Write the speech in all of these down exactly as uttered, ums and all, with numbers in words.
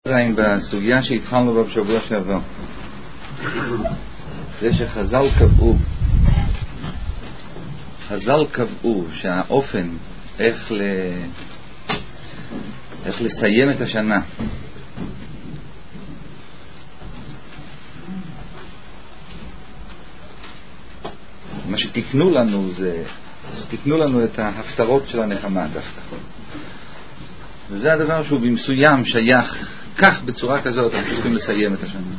בסוגיה שהתחלנו בה בשבוע שעבר, זה שחז"ל קבעו חז"ל קבעו שהאופן איך ל... איך לסיים את השנה מה שתקנו לנו זה תקנו לנו את ההפטרות של הנחמה דווקא, וזה הדבר שהוא במסוים שייך כך בצורה כזאת. אנחנו צריכים לסיים את השנה.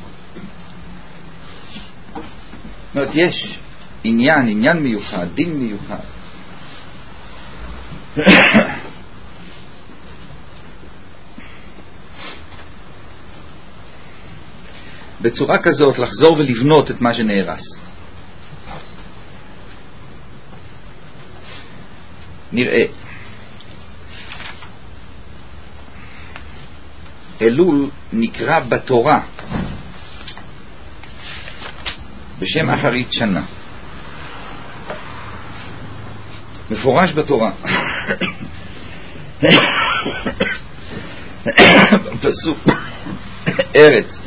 זאת אומרת, יש עניין, עניין מיוחד, דין מיוחד בצורה כזאת לחזור ולבנות את מה שנהרס. נראה אלול נקרא בתורה בשם אחרית שנה, מפורש בתורה פסוק ארץ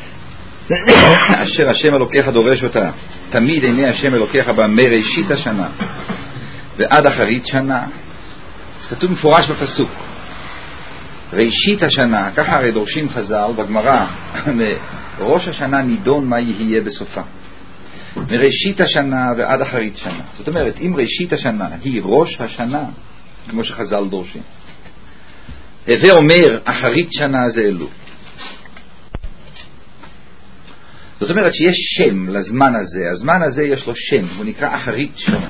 אשר השם אלוקיך דורש אותה תמיד עיני השם אלוקיך בה מראשית השנה ועד אחרית שנה. זה כתוב מפורש בפסוק ראשית השנה. ככה הרי דורשים חז"ל בגמרא, ראש השנה נידון מה יהיה בסופה, מראשית השנה ועד אחרית שנה. זאת אומרת, אם ראשית השנה היא ראש השנה כמו שחז"ל דורשים, הווה אומר אחרית שנה זה אלול. זאת אומרת שיש שם לזמן הזה, הזמן הזה יש לו שם, הוא נקרא אחרית שנה,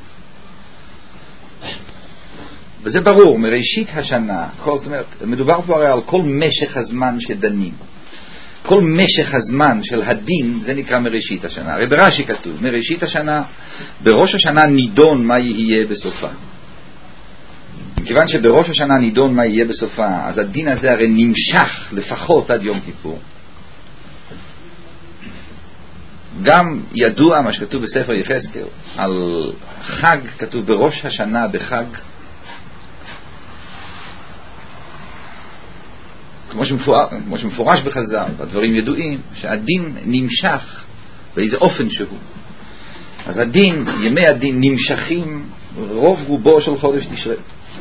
וזה ברור מראשית השנה. זאת אומרת, מדובר פה הרי על כל משך הזמן שדנים, כל משך הזמן של הדין זה נקרא מראשית השנה. הרי ברש"י כתוב מראשית השנה, בראש השנה נידון מה יהיה בסופה. כיוון שבראש השנה נידון מה יהיה בסופה, אז הדין הזה הרי נמשך לפחות עד יום כיפור. גם ידוע מה שכתוב בספר יחזקאל על חג, כתוב בראש השנה בחג, כמו שמפורש, כמו שמפורש בחז"ל, והדברים ידועים שהדין נמשך באיזה אופן שהוא. אז הדין, ימי הדין נמשכים רוב רובו של חודש תשרי,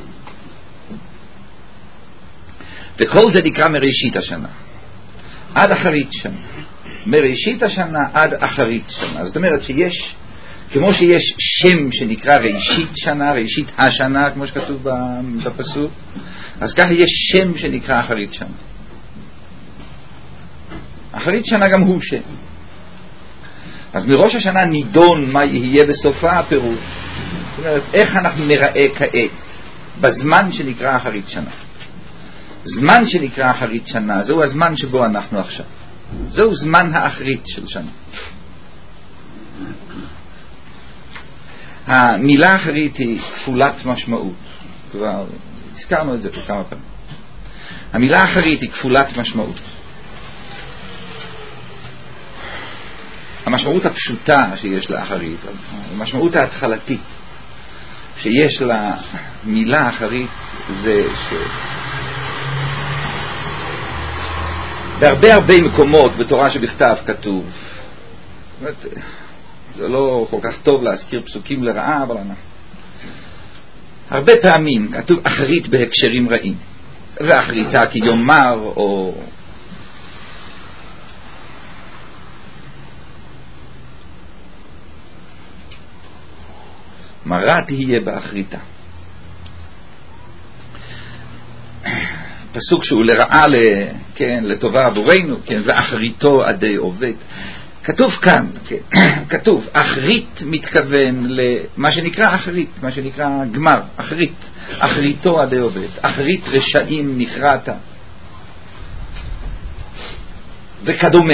וכל זה נקרא מראשית השנה עד אחרית שנה. מראשית השנה עד אחרית שנה, זאת אומרת שיש, כמו שיש שם שנקרא ראשית שנה, ראשית השנה כמו שכתוב בפסוק, אז ככה יש שם שנקרא אחרית שנה. אחרית שנה גם הוא שם. אז מראש השנה נידון מה יהיה בסופה הפירוש. זאת אומרת, איך אנחנו נראה כעת בזמן שנקרא אחרית שנה. זמן שנקרא אחרית שנה זהו הזמן שבו אנחנו עכשיו, זהו זמן האחרית של שנה. המילה אחרית היא כפולת משמעות, כבר הזכרנו את זה פה כמה פעמים. המילה אחרית היא כפולת משמעות. המשמעות הפשוטה שיש לה אחרית, המשמעות ההתחלתית שיש לה מילה אחרית, זה ש... בהרבה הרבה מקומות בתורה שבכתב כתוב, זה לא כל כך טוב להזכיר פסוקים לרעה, אבל אנחנו הרבה פעמים כתוב אחרית בהקשרים רעים, ואחריתה כיומר, או מרה תהיה באחריתה, פסוק שהוא לרעה, כן, לטובה עבורנו, כן, ואחריתו עדי עובד. כתוב כאן, כן, כתוב אחרית מתכוון למה שנקרא אחרית, מה שנקרא גמר, אחרית, אחריתו עדי עובד, אחרית רשעים נכרעת וכדומה.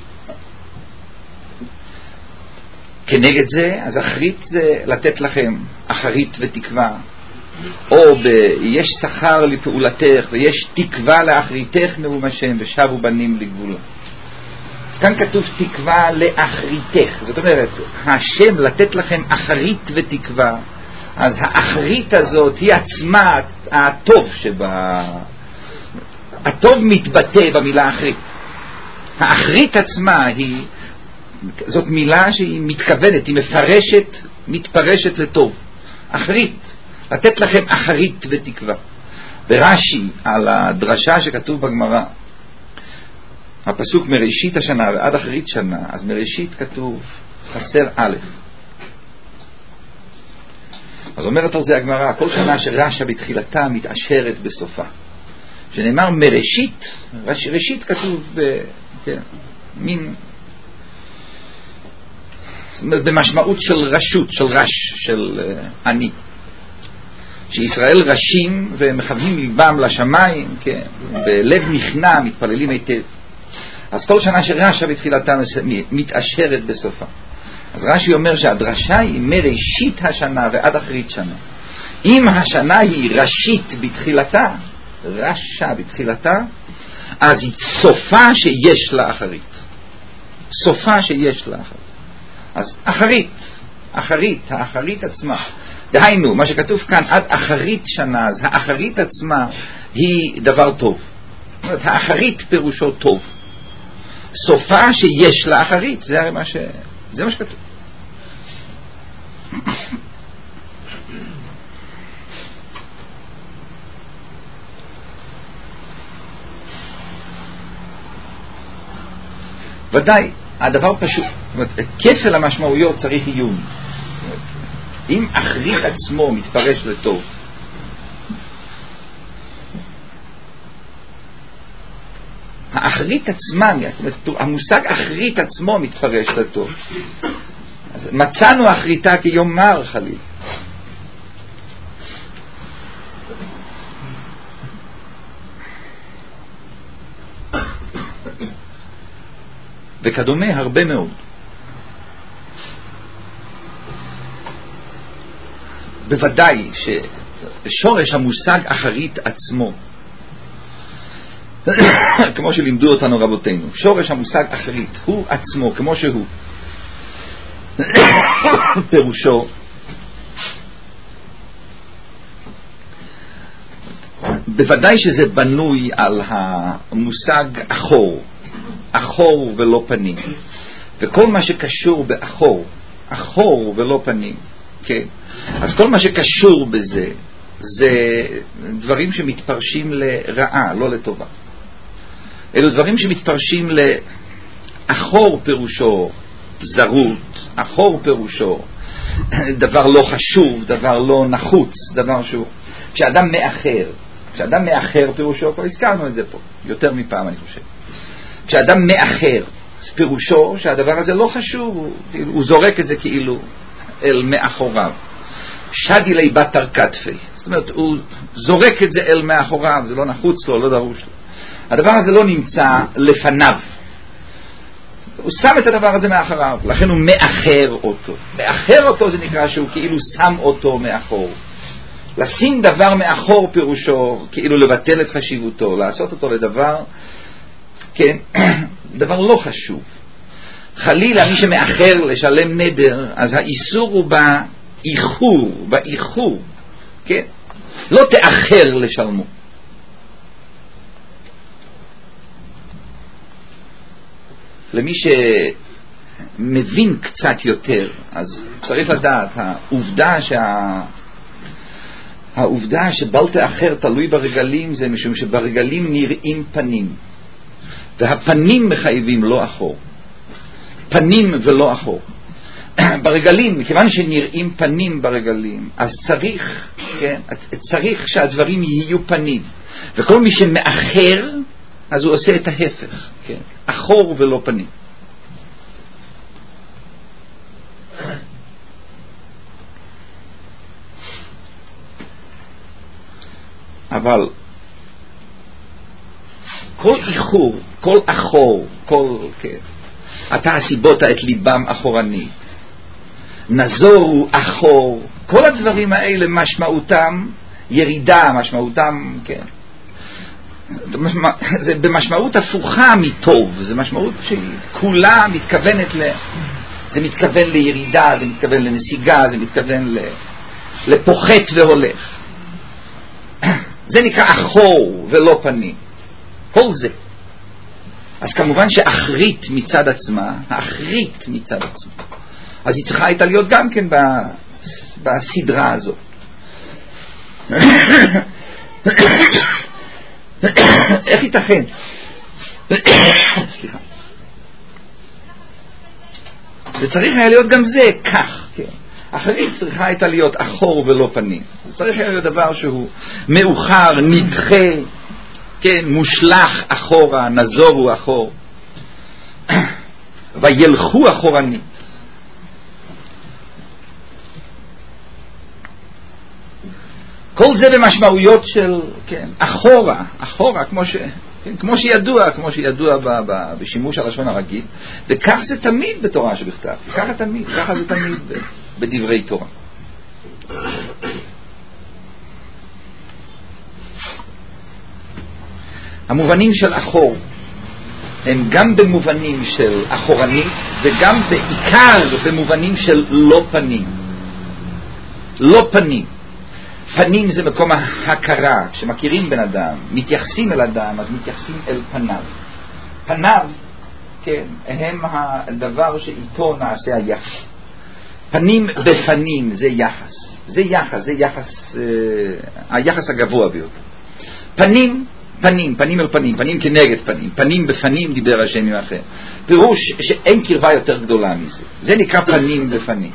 כנגד זה, אז אחרית זה לתת לכם אחרית ותקווה, או ב- יש שכר לפעולתך ויש תקווה לאחריתך נאום השם ושבו בנים לגבולה. כאן כתוב תקווה לאחריתך, זאת אומרת השם לתת לכם אחרית ותקווה, אז האחרית הזאת היא עצמה הטוב שבה, הטוב מתבטא במילה אחרית. האחרית עצמה היא, זאת מילה שהיא מתכוונת, היא מפרשת, מתפרשת לטוב. אחרית, לתת לכם אחרית ותקווה. ברש"י, על הדרשה שכתוב בגמרא, הפסוק מראשית השנה ועד אחרית שנה, אז מראשית כתוב חסר א'. אז אומרת על זה הגמרא, כל שנה שרש"א בתחילתה מתעשרת בסופה. שנאמר מראשית, רש, ראשית כתוב ב, כן, מין, במשמעות של רשות, של רש, של uh, אני. שישראל רשים ומכוונים ליבם לשמיים, כן, בלב נכנע, מתפללים היטב. אז כל שנה שרש"א בתחילתה מתעשרת בסופה. אז רש"י אומר שהדרשה היא מראשית השנה ועד אחרית שנה. אם השנה היא ראשית בתחילתה, רש"א בתחילתה, אז היא סופה שיש לה אחרית. סופה שיש לה אחרית. אז אחרית, אחרית, האחרית עצמה. דהיינו, מה שכתוב כאן עד אחרית שנה, אז האחרית עצמה היא דבר טוב. זאת אומרת, האחרית פירושו טוב. סופה שיש לה אחרית, זה הרי מה ש... זה מה שכתוב. ודאי, הדבר פשוט. זאת אומרת, כפל המשמעויות צריך עיון. אם אחרית עצמו מתפרש לטוב, האחרית עצמה, זאת אומרת, המושג אחרית עצמו מתפרש לטוב. אז מצאנו אחריתה כיום מר חליל. וכדומה הרבה מאוד. בוודאי ששורש המושג אחרית עצמו, כמו שלימדו אותנו רבותינו, שורש המושג אחרית הוא עצמו כמו שהוא, פירושו בוודאי שזה בנוי על המושג אחור, אחור ולא פנים, וכל מה שקשור באחור, אחור ולא פנים, כן. אז כל מה שקשור בזה זה דברים שמתפרשים לרעה, לא לטובה. אלו דברים שמתפרשים לאחור פירושו זרות, אחור פירושו דבר לא חשוב, דבר לא נחוץ, דבר שהוא, כשאדם מאחר, כשאדם מאחר פירושו, כבר הזכרנו את זה פה יותר מפעם אני חושב, כשאדם מאחר פירושו שהדבר הזה לא חשוב, הוא, הוא זורק את זה כאילו אל מאחוריו. שדי לי בתר כתפי, זאת אומרת הוא זורק את זה אל מאחוריו, זה לא נחוץ לו, לא דרוש לו, הדבר הזה לא נמצא לפניו, הוא שם את הדבר הזה מאחוריו, לכן הוא מאחר אותו. מאחר אותו זה נקרא שהוא כאילו שם אותו מאחור. לשים דבר מאחור פירושו כאילו לבטל את חשיבותו, לעשות אותו לדבר, כן, דבר לא חשוב. חלילה מי שמאחר לשלם נדר, אז האיסור הוא באיחור, באיחור, כן? לא תאחר לשלמו. למי שמבין קצת יותר, אז צריך לדעת, העובדה שה... העובדה שבל תאחר תלוי ברגלים, זה משום שברגלים נראים פנים, והפנים מחייבים לא אחור. פנים ולא אחור. ברגלים, מכיוון שנראים פנים ברגלים, אז צריך, כן, צריך שהדברים יהיו פנים. וכל מי שמאחר, אז הוא עושה את ההפך, כן, אחור ולא פנים. אבל כל איחור, כל אחור, כל, כן, אתה הסיבות את ליבם אחורנית, נזורו אחור, כל הדברים האלה משמעותם ירידה, משמעותם, כן, זה במשמעות הפוכה מטוב, זה משמעות שכולה מתכוונת ל... זה מתכוון לירידה, זה מתכוון לנסיגה, זה מתכוון ל... לפוחת והולך. זה נקרא אחור ולא פנים. כל זה. אז כמובן שאחרית מצד עצמה, האחרית מצד עצמה, אז היא צריכה הייתה להיות גם כן בסדרה הזאת. איך ייתכן? סליחה. זה צריך היה להיות גם זה כך, כן. אחרית צריכה הייתה להיות אחור ולא פנים. זה צריך היה להיות דבר שהוא מאוחר, נדחה, כן, מושלח אחורה, נזורו אחור. וילכו אחורנית. כל זה במשמעויות של, כן, אחורה, אחורה, כמו ש, כן, כמו שידוע, כמו שידוע ב, ב, בשימוש הלשון הרגיל, וכך זה תמיד בתורה שבכתב, ככה תמיד, ככה זה תמיד ב, בדברי תורה. המובנים של אחור הם גם במובנים של אחורנית וגם בעיקר במובנים של לא פנים. לא פנים. פנים זה מקום ההכרה. כשמכירים בן אדם, מתייחסים אל אדם, אז מתייחסים אל פניו. פניו, כן, הם הדבר שאיתו נעשה היחס. פנים בפנים זה יחס. זה יחס, זה יחס, אה, היחס הגבוה ביותר. פנים, פנים, פנים אל פנים, פנים כנגד פנים, פנים בפנים דיבר השם עם אחר. פירוש שאין קרבה יותר גדולה מזה. זה נקרא פנים בפנים.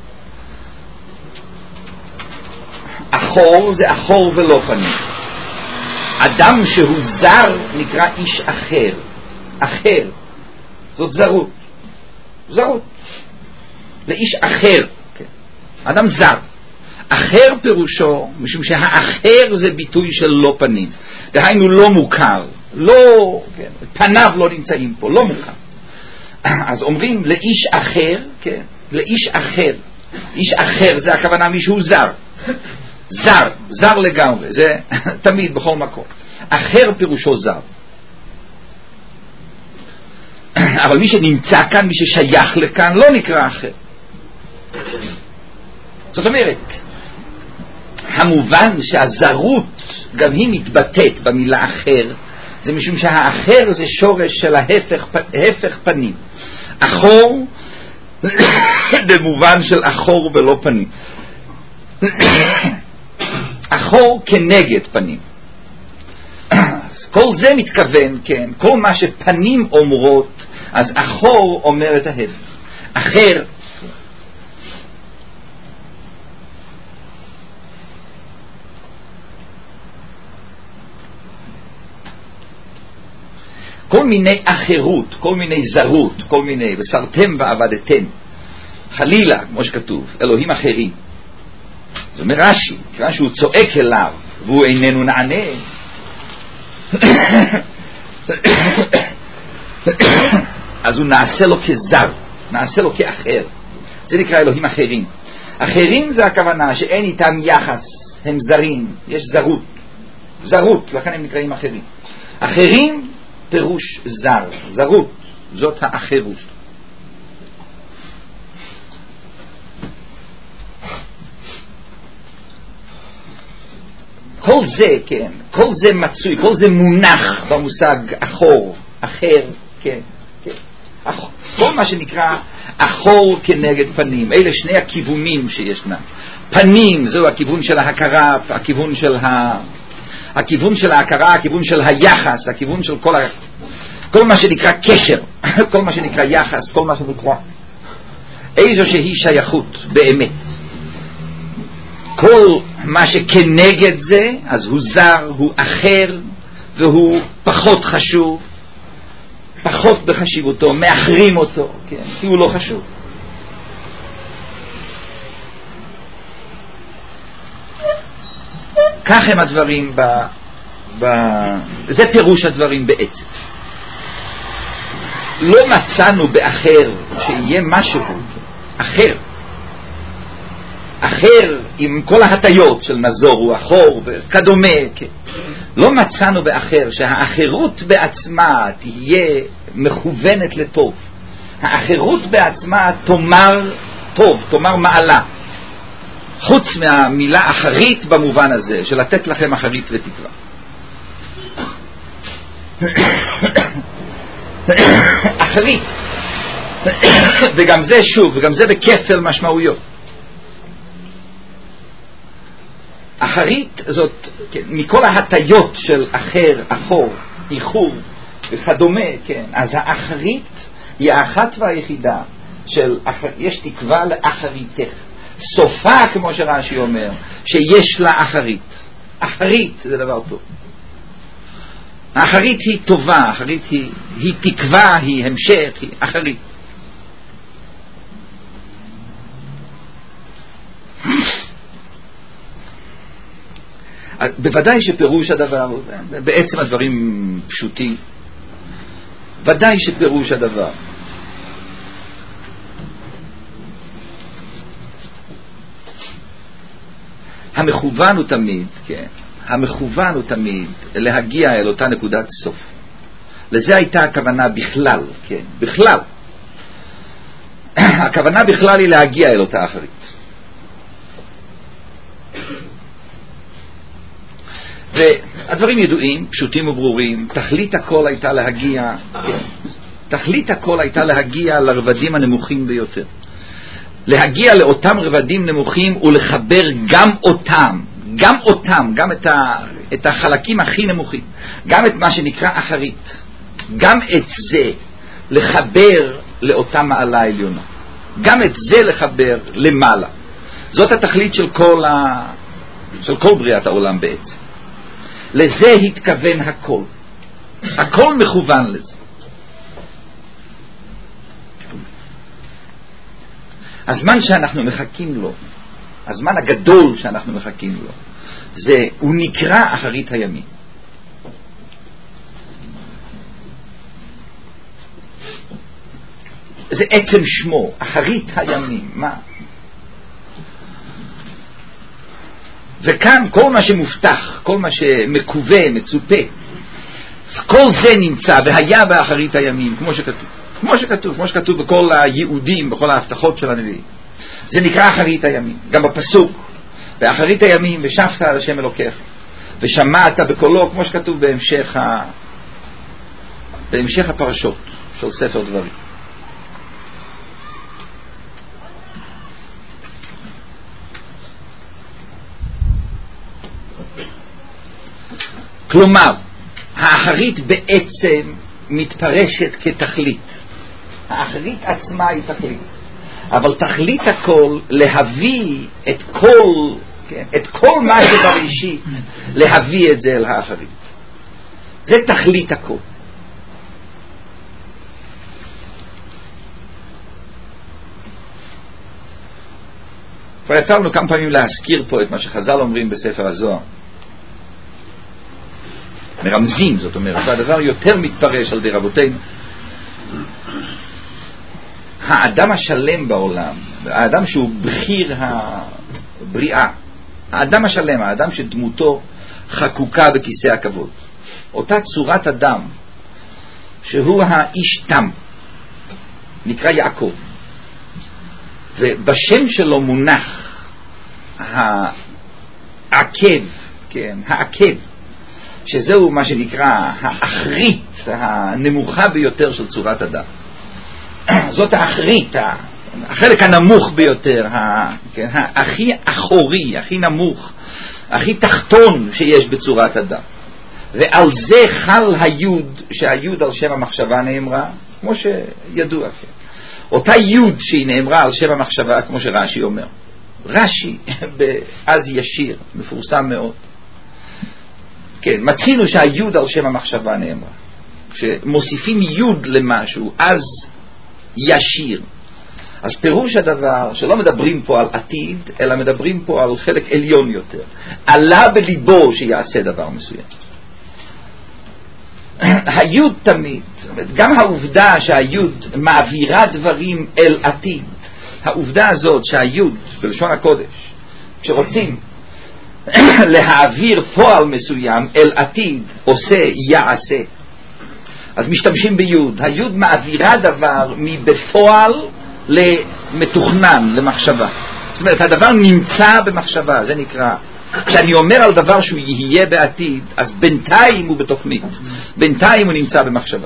אחור זה אחור ולא פנים. אדם שהוא זר נקרא איש אחר. אחר. זאת זרות. זרות. לאיש אחר. כן. אדם זר. אחר פירושו, משום שהאחר זה ביטוי של לא פנים. דהיינו לא מוכר. לא, כן, פניו לא נמצאים פה, לא מוכר. אז אומרים לאיש אחר, כן, לאיש אחר. איש אחר זה הכוונה מישהו זר. זר, זר לגמרי, זה תמיד בכל מקום. אחר פירושו זר. אבל מי שנמצא כאן, מי ששייך לכאן, לא נקרא אחר. זאת אומרת, המובן שהזרות גם היא מתבטאת במילה אחר, זה משום שהאחר זה שורש של ההפך, ההפך פנים. אחור במובן של אחור ולא פנים. אחור כנגד פנים. כל זה מתכוון, כן, כל מה שפנים אומרות, אז אחור אומר את ההפך. אחר כל מיני אחרות, כל מיני זרות, כל מיני, וסרתם ועבדתם, חלילה, כמו שכתוב, אלוהים אחרים. זאת אומרת רש"י, כיוון שהוא צועק אליו והוא איננו נענה, אז הוא נעשה לו כזר, נעשה לו כאחר. זה נקרא אלוהים אחרים. אחרים זה הכוונה שאין איתם יחס, הם זרים, יש זרות, זרות, לכן הם נקראים אחרים. אחרים פירוש זר, זרות, זאת האחרות. כל זה, כן, כל זה מצוי, כל זה מונח במושג אחור, אחר, כן, כן. אחור. כל מה שנקרא אחור כנגד פנים, אלה שני הכיוונים שישנם. פנים זהו הכיוון של ההכרה, הכיוון של ה... הכיוון של ההכרה, הכיוון של היחס, הכיוון של כל, ה... כל מה שנקרא קשר, כל מה שנקרא יחס, כל מה שנקרא איזו שהיא שייכות באמת. כל מה שכנגד זה, אז הוא זר, הוא אחר, והוא פחות חשוב, פחות בחשיבותו, מאחרים אותו, כן, כי הוא לא חשוב. כך הם הדברים ב, ב... זה פירוש הדברים בעצם. לא מצאנו באחר שיהיה משהו אחר. אחר עם כל ההטיות של נזור הוא אחור וכדומה, כן. לא מצאנו באחר שהאחרות בעצמה תהיה מכוונת לטוב. האחרות בעצמה תאמר טוב, תאמר מעלה. חוץ מהמילה אחרית במובן הזה, של לתת לכם אחרית ותקווה. אחרית, וגם זה שוב, וגם זה בכפל משמעויות. אחרית זאת, כן, מכל ההטיות של אחר, אחור, איחור וכדומה, כן, אז האחרית היא האחת והיחידה של, יש תקווה לאחריתך, סופה כמו שרש"י אומר, שיש לה אחרית. אחרית זה דבר טוב. האחרית היא טובה, האחרית היא, היא תקווה, היא המשך, היא אחרית. בוודאי שפירוש הדבר, בעצם הדברים פשוטים, ודאי שפירוש הדבר המכוון הוא תמיד, כן, המכוון הוא תמיד להגיע אל אותה נקודת סוף. לזה הייתה הכוונה בכלל, כן, בכלל. הכוונה בכלל היא להגיע אל אותה אחרית. והדברים ידועים, פשוטים וברורים. תכלית הכל הייתה להגיע, כן, תכלית הכל הייתה להגיע לרבדים הנמוכים ביותר. להגיע לאותם רבדים נמוכים ולחבר גם אותם, גם אותם, גם את, ה, את החלקים הכי נמוכים, גם את מה שנקרא אחרית, גם את זה לחבר לאותה מעלה עליונה, גם את זה לחבר למעלה. זאת התכלית של כל, ה, של כל בריאת העולם בעצם. לזה התכוון הכל, הכל מכוון לזה. הזמן שאנחנו מחכים לו, הזמן הגדול שאנחנו מחכים לו, זה, הוא נקרא אחרית הימים. זה עצם שמו, אחרית הימים. מה? וכאן כל מה שמובטח, כל מה שמקווה, מצופה, כל זה נמצא והיה באחרית הימים, כמו שכתוב. כמו שכתוב, כמו שכתוב בכל היהודים, בכל ההבטחות של הנביאים. זה נקרא אחרית הימים. גם בפסוק, באחרית הימים, ושבת על השם אלוקיך, ושמעת בקולו, כמו שכתוב בהמשך, ה... בהמשך הפרשות של ספר דברים. כלומר, האחרית בעצם מתפרשת כתכלית. האחרית עצמה היא תכלית, אבל תכלית הכל להביא את כל, כן, את כל מה שבראשית, להביא את זה אל האחרית. זה תכלית הכל. כבר יצא לנו כמה פעמים להזכיר פה את מה שחז"ל אומרים בספר הזוהר, מרמזים, זאת אומרת, והדבר יותר מתפרש על די רבותינו. האדם השלם בעולם, האדם שהוא בחיר הבריאה, האדם השלם, האדם שדמותו חקוקה בכיסא הכבוד, אותה צורת אדם שהוא האיש תם, נקרא יעקב, ובשם שלו מונח העקב, כן, העקב, שזהו מה שנקרא האחרית הנמוכה ביותר של צורת אדם. זאת האחרית, החלק הנמוך ביותר, כן, הכי אחורי, הכי נמוך, הכי תחתון שיש בצורת אדם. ועל זה חל היוד, שהיוד על שם המחשבה נאמרה, כמו שידוע. כן. אותה יוד שהיא נאמרה על שם המחשבה, כמו שרש"י אומר. רש"י, אז ישיר, מפורסם מאוד. כן, מצינו שהיוד על שם המחשבה נאמרה. כשמוסיפים יוד למשהו, אז ישיר. אז פירוש הדבר שלא מדברים פה על עתיד, אלא מדברים פה על חלק עליון יותר. עלה בליבו שיעשה דבר מסוים. היוד תמיד, גם העובדה שהיוד מעבירה דברים אל עתיד, העובדה הזאת שהיוד, בלשון הקודש, כשרוצים להעביר פועל מסוים אל עתיד, עושה יעשה, אז משתמשים ביוד. היוד מעבירה דבר מבפועל למתוכנן, למחשבה. זאת אומרת, הדבר נמצא במחשבה, זה נקרא כשאני אומר על דבר שהוא יהיה בעתיד, אז בינתיים הוא בתוכנית, בינתיים הוא נמצא במחשבה.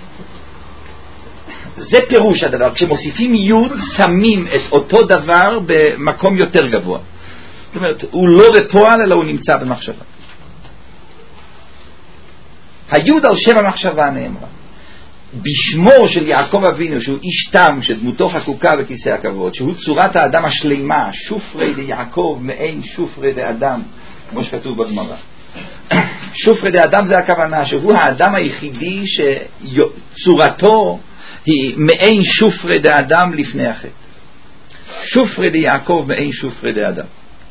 זה פירוש הדבר. כשמוסיפים יוד, שמים את אותו דבר במקום יותר גבוה. זאת אומרת, הוא לא בפועל, אלא הוא נמצא במחשבה. היוד על שם המחשבה נאמרה. בשמו של יעקב אבינו, שהוא איש תם, שדמותו חקוקה בכיסא הכבוד, שהוא צורת האדם השלימה, שופרי דיעקב מעין שופרי דיאדם, כמו שכתוב בגמרא. שופרי דיאדם זה הכוונה, שהוא האדם היחידי שצורתו היא מעין שופרי דיאדם לפני החטא. שופרי דיעקב מעין שופרי דיאדם.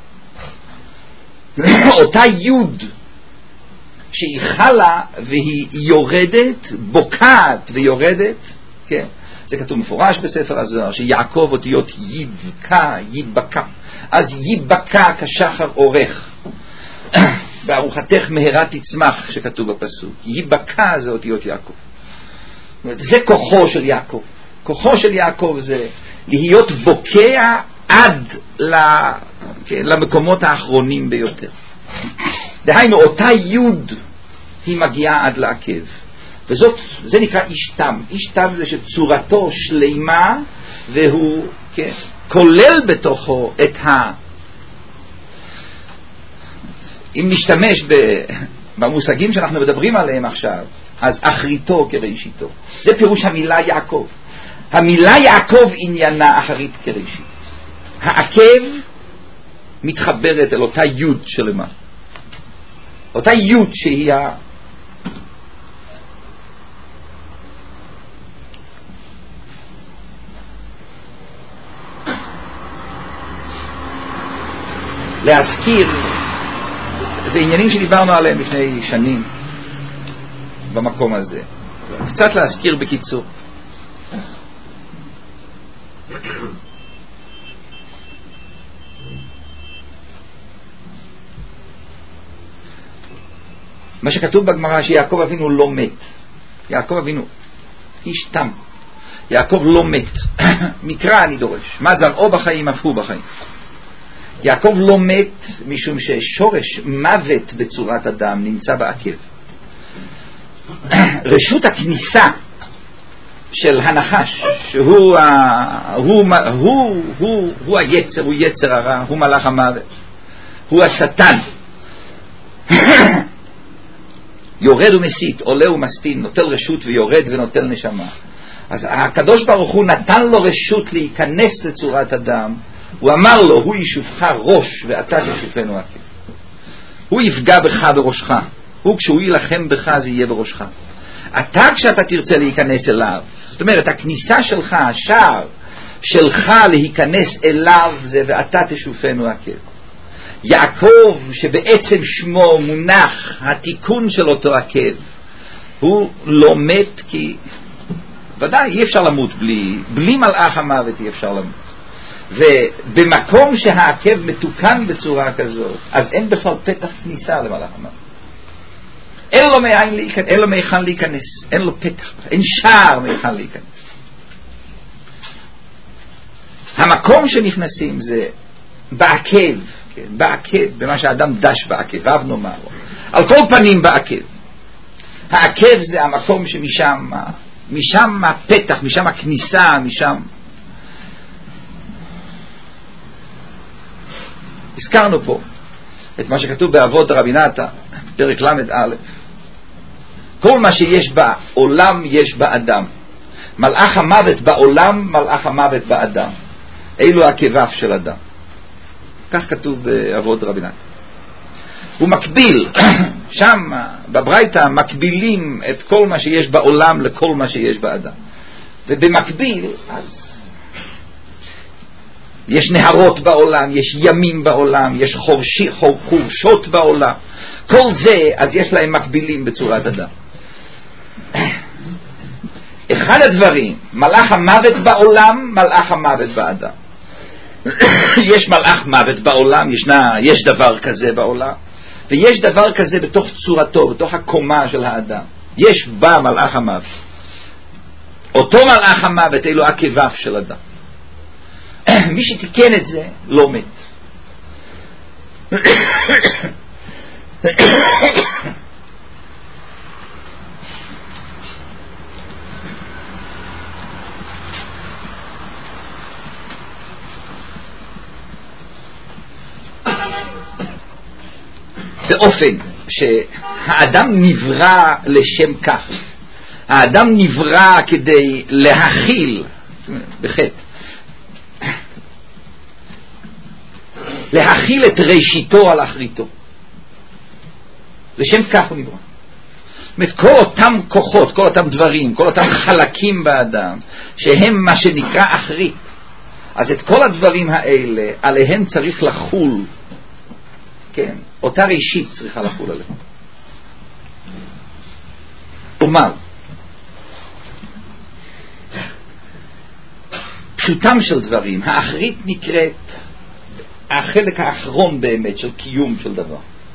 אותה יוד שהיא חלה והיא יורדת, בוקעת ויורדת, כן? זה כתוב מפורש בספר הזוהר, שיעקב אותיות יבקע, יבקע. אז יבקע כשחר אורך. בארוחתך מהרה תצמח, שכתוב בפסוק. יבקע זה אותיות יעקב. זה כוחו של יעקב. כוחו של יעקב זה להיות בוקע עד למקומות האחרונים ביותר. דהיינו, אותה יוד היא מגיעה עד לעקב. וזאת, זה נקרא איש תם. איש תם זה שצורתו שלימה, והוא כן, כולל בתוכו את ה... אם נשתמש במושגים שאנחנו מדברים עליהם עכשיו, אז אחריתו כראשיתו. זה פירוש המילה יעקב. המילה יעקב עניינה אחרית כראשית. העקב מתחברת אל אותה יוד שלמה. אותה יוד שהיא ה... להזכיר, זה עניינים שדיברנו עליהם לפני שנים במקום הזה. קצת להזכיר בקיצור. מה שכתוב בגמרא שיעקב אבינו לא מת. יעקב אבינו איש תם. יעקב לא מת. מקרא אני דורש. מה זרעו בחיים אף הוא בחיים. יעקב לא מת משום ששורש מוות בצורת אדם נמצא בעקב. רשות הכניסה של הנחש, שהוא ה... הוא, הוא, הוא, הוא היצר, הוא יצר הרע, הוא מלאך המוות, הוא השטן. יורד ומסית, עולה ומסטין, נוטל רשות ויורד ונוטל נשמה. אז הקדוש ברוך הוא נתן לו רשות להיכנס לצורת אדם. הוא אמר לו, הוא ישופך ראש ואתה תשופנו עקב. הוא יפגע בך בראשך. הוא כשהוא ילחם בך זה יהיה בראשך. אתה כשאתה תרצה להיכנס אליו, זאת אומרת הכניסה שלך, השער שלך להיכנס אליו זה ואתה תשופנו עקב. יעקב שבעצם שמו מונח התיקון של אותו עקב, הוא לא מת כי ודאי אי אפשר למות בלי, בלי מלאך המוות אי אפשר למות. ובמקום שהעקב מתוקן בצורה כזאת, אז אין בכלל פתח כניסה למלאך המוות. אין לו מאין להיכנס, אין לו מאיכן להיכנס, אין לו פתח, אין שער מאיכן להיכנס. המקום שנכנסים זה בעקב, כן, בעקב, במה שהאדם דש בעקביו נאמר, על כל פנים בעקב. העקב זה המקום שמשם, משם הפתח, משם הכניסה, משם. הזכרנו פה את מה שכתוב באבות רבי נתן, פרק למד א', כל מה שיש בעולם יש באדם. מלאך המוות בעולם, מלאך המוות באדם. אלו עקביו של אדם. כך כתוב באבות רבי נתן. הוא מקביל, שם בברייתא מקבילים את כל מה שיש בעולם לכל מה שיש באדם. ובמקביל, אז יש נהרות בעולם, יש ימים בעולם, יש חורשי, חור, חורשות בעולם. כל זה, אז יש להם מקבילים בצורת אדם. אחד הדברים, מלאך המוות בעולם, מלאך המוות באדם. יש מלאך מוות בעולם, ישנה, יש דבר כזה בעולם, ויש דבר כזה בתוך צורתו, בתוך הקומה של האדם. יש בה מלאך המוות. אותו מלאך המוות, אלו עקביו של אדם. מי שתיקן את זה, לא מת. באופן שהאדם נברא לשם כך, האדם נברא כדי להכיל, בחטא, להכיל את ראשיתו על אחריתו. לשם כך הוא נברא. זאת אומרת, כל אותם כוחות, כל אותם דברים, כל אותם חלקים באדם, שהם מה שנקרא אחרית, אז את כל הדברים האלה, עליהם צריך לחול, כן, אותה ראשית צריכה לחול עליהם. כלומר, פשוטם של דברים, האחרית נקראת החלק האחרון באמת של קיום של דבר.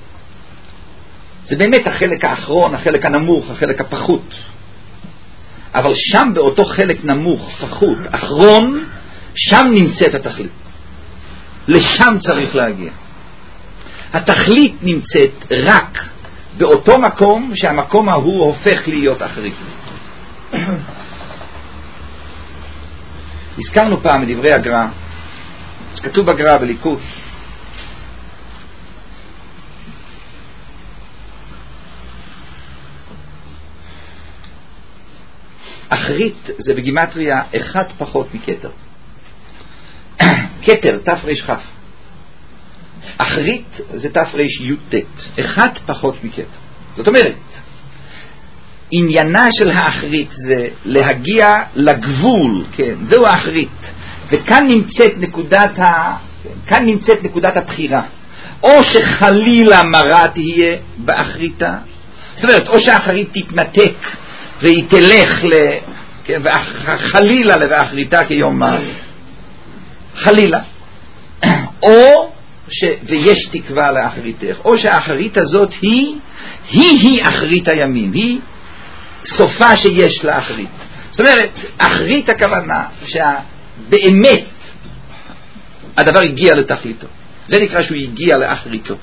זה באמת החלק האחרון, החלק הנמוך, החלק הפחות. אבל שם באותו חלק נמוך, פחות, אחרון, שם נמצאת התכלית. לשם צריך להגיע. התכלית נמצאת רק באותו מקום שהמקום ההוא הופך להיות אחרית. הזכרנו פעם מדברי הגר"א, כתוב בגר"א בליכוד, אחרית זה בגימטריה אחד פחות מכתר. כתר, תף ריש חף. אחרית זה תף ריש יוטט, אחד פחות מכתר. זאת אומרת, עניינה של האחרית זה להגיע לגבול, כן, זהו האחרית. וכאן נמצאת נקודת ה... כאן נמצאת נקודת הבחירה. או שחלילה מרה תהיה באחריתה, זאת אומרת, או שהאחרית תתנתק והיא תלך ל... כן, וחלילה לבאחריתה כיום מה? חלילה. או ש... ויש תקווה לאחריתך, או שהאחרית הזאת היא, היא היא אחרית הימים, היא סופה שיש לאחרית. זאת אומרת, אחרית הכוונה שבאמת הדבר הגיע לתכליתו. זה נקרא שהוא הגיע לאחריתו.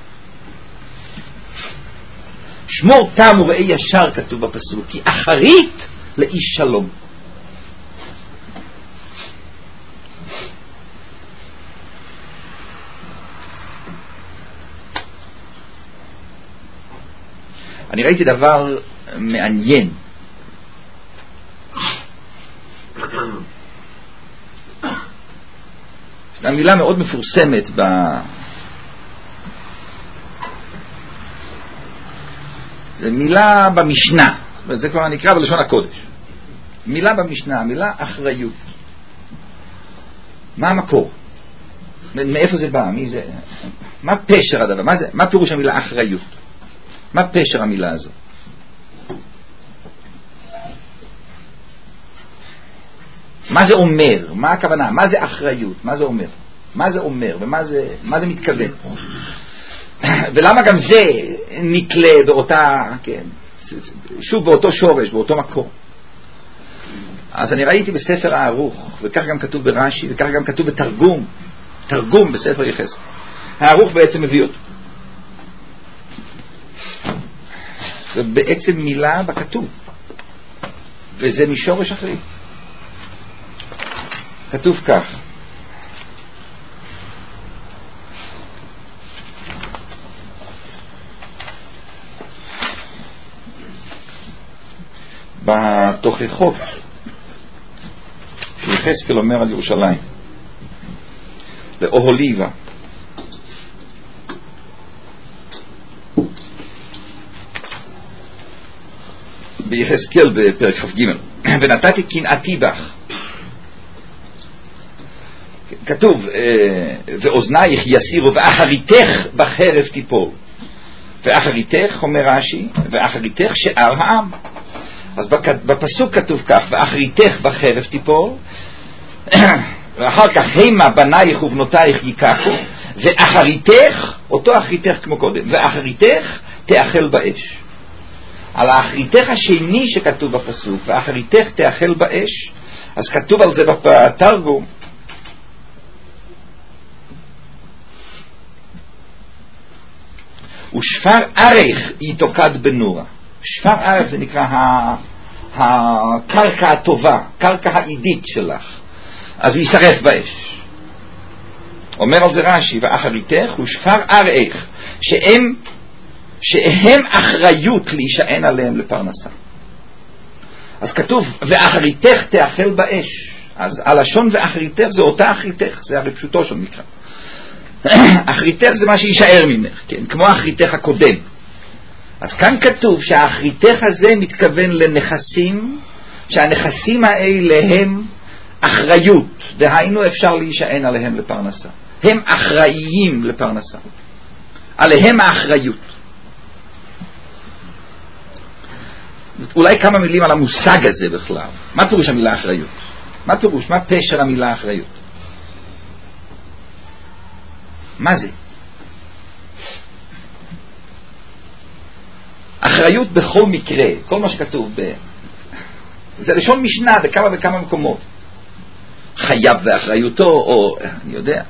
שמור תם וראה ישר כתוב בפסוק, כי אחרית לאיש שלום. אני ראיתי דבר מעניין. זו מילה מאוד מפורסמת ב... זו מילה במשנה, זה כבר נקרא בלשון הקודש. מילה במשנה, מילה אחריות. מה המקור? מאיפה זה בא? מי זה? מה פשר הדבר? מה זה? מה פירוש המילה אחריות? מה פשר המילה הזו? מה זה אומר? מה הכוונה? מה זה אחריות? מה זה אומר? מה זה אומר? ומה זה, מה זה מתכוון? ולמה גם זה נתלה באותה, כן, שוב באותו שורש, באותו מקום? אז אני ראיתי בספר הערוך, וכך גם כתוב ברש"י, וכך גם כתוב בתרגום, תרגום בספר יחזקאל. הערוך בעצם מביא אותו. זה בעצם מילה בכתוב, וזה משורש אחרי. כתוב כך: בתוכחות שיחזקאל אומר על ירושלים לאוהליבה, ביחזקאל בפרק כ"ג, ונתתי קנאתי בך, כתוב ואוזנייך יסירו ואחריתך בחרב תיפול. ואחריתך, אומר רש"י, ואחריתך שאר העם. אז בפסוק כתוב כך: ואחריתך בחרב תיפול, ואחר כך המה בנייך ובנותייך ייקחו, ואחריתך, אותו אחריתך כמו קודם, ואחריתך תאכל באש. על האחריתך השני שכתוב בפסוק, ואחריתך תאכל באש, אז כתוב על זה בתרגום: ושפר ערך יתוקד בנורה. שפר ערך זה נקרא הקרקע הטובה, קרקע העידית שלך, אז הוא יישרף באש. אומר על זה רש"י, ואחריתך ושפר ערך, שהם, שהם אחריות להישען עליהם לפרנסה. אז כתוב ואחריתך תאכל באש. אז הלשון ואחריתך זה אותה אחריתך, זה הרי פשוטו של מקרא. אחריתך זה מה שישאר ממך, כן? כמו אחריתך הקודם. אז כאן כתוב שהאחריתך הזה מתכוון לנכסים, שהנכסים האלה הם אחריות, דהיינו אפשר להישען עליהם לפרנסה. הם אחראיים לפרנסה, עליהם האחריות. אולי כמה מילים על המושג הזה בכלל. מה פירוש המילה אחריות? מה פירוש? מה פשר המילה אחריות? מה זה? אחריות בכל מקרה, כל מה שכתוב ב... זה לשון משנה בכמה וכמה מקומות. חייב באחריותו, או אני יודע.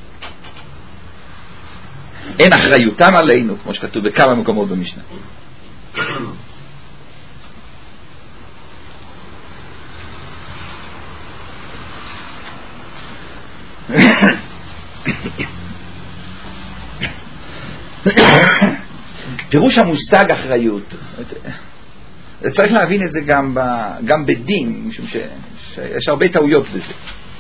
אין אחריותם עלינו, כמו שכתוב בכמה מקומות במשנה. פירוש המושג אחריות, צריך להבין את זה גם, ב, גם בדין, משום ש, שיש הרבה טעויות בזה.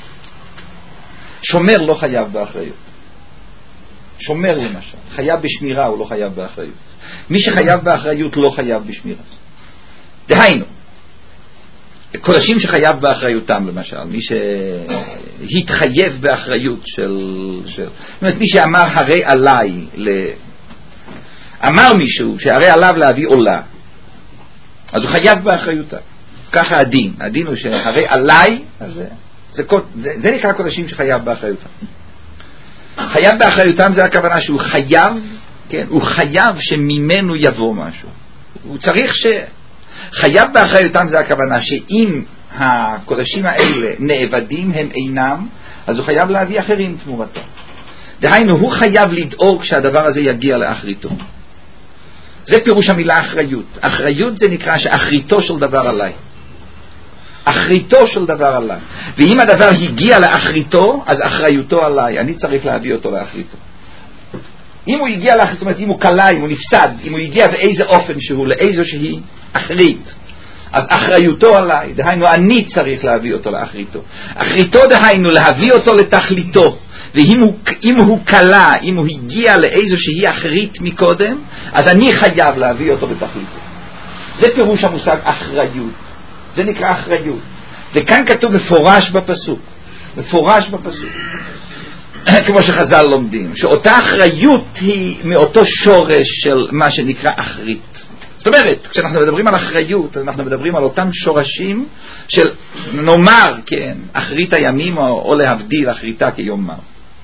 שומר לא חייב באחריות. שומר למשל, חייב בשמירה, הוא לא חייב באחריות. מי שחייב באחריות לא חייב בשמירה. דהיינו, קודשים שחייב באחריותם למשל, מי שהתחייב באחריות של, של זאת אומרת, מי שאמר הרי עליי, ל... אמר מישהו שהרי עליו להביא עולה, אז הוא חייב באחריותה. ככה הדין, הדין הוא שהרי עליי, אז זה, זה, זה, זה נקרא קודשים שחייב באחריותם. חייב באחריותם זה הכוונה שהוא חייב, כן, הוא חייב שממנו יבוא משהו. הוא צריך ש... חייב באחריותם זה הכוונה שאם הקודשים האלה נאבדים הם אינם, אז הוא חייב להביא אחרים תמורתו. דהיינו, הוא חייב לדאוג שהדבר הזה יגיע לאחריתו. זה פירוש המילה אחריות. אחריות זה נקרא שאחריתו של דבר עליי. אחריתו של דבר עליי. ואם הדבר הגיע לאחריתו, אז אחריותו עליי. אני צריך להביא אותו לאחריתו. אם הוא הגיע לאחריתו, זאת אומרת, אם הוא קלה, אם הוא נפסד, אם הוא הגיע באיזה אופן שהוא, לאיזו שהיא אחרית, אז אחריותו עליי. דהיינו, אני צריך להביא אותו לאחריתו. אחריתו דהיינו, להביא אותו לתכליתו. ואם הוא, אם הוא קלה, אם הוא הגיע לאיזו שהיא אחרית מקודם, אז אני חייב להביא אותו בתכליתו. זה פירוש המושג אחריות. זה נקרא אחריות. וכאן כתוב מפורש בפסוק. מפורש בפסוק. כמו שחז"ל לומדים, שאותה אחריות היא מאותו שורש של מה שנקרא אחרית. זאת אומרת, כשאנחנו מדברים על אחריות, אנחנו מדברים על אותם שורשים של נאמר, כן, אחרית הימים או, או להבדיל אחריתה כיום מר.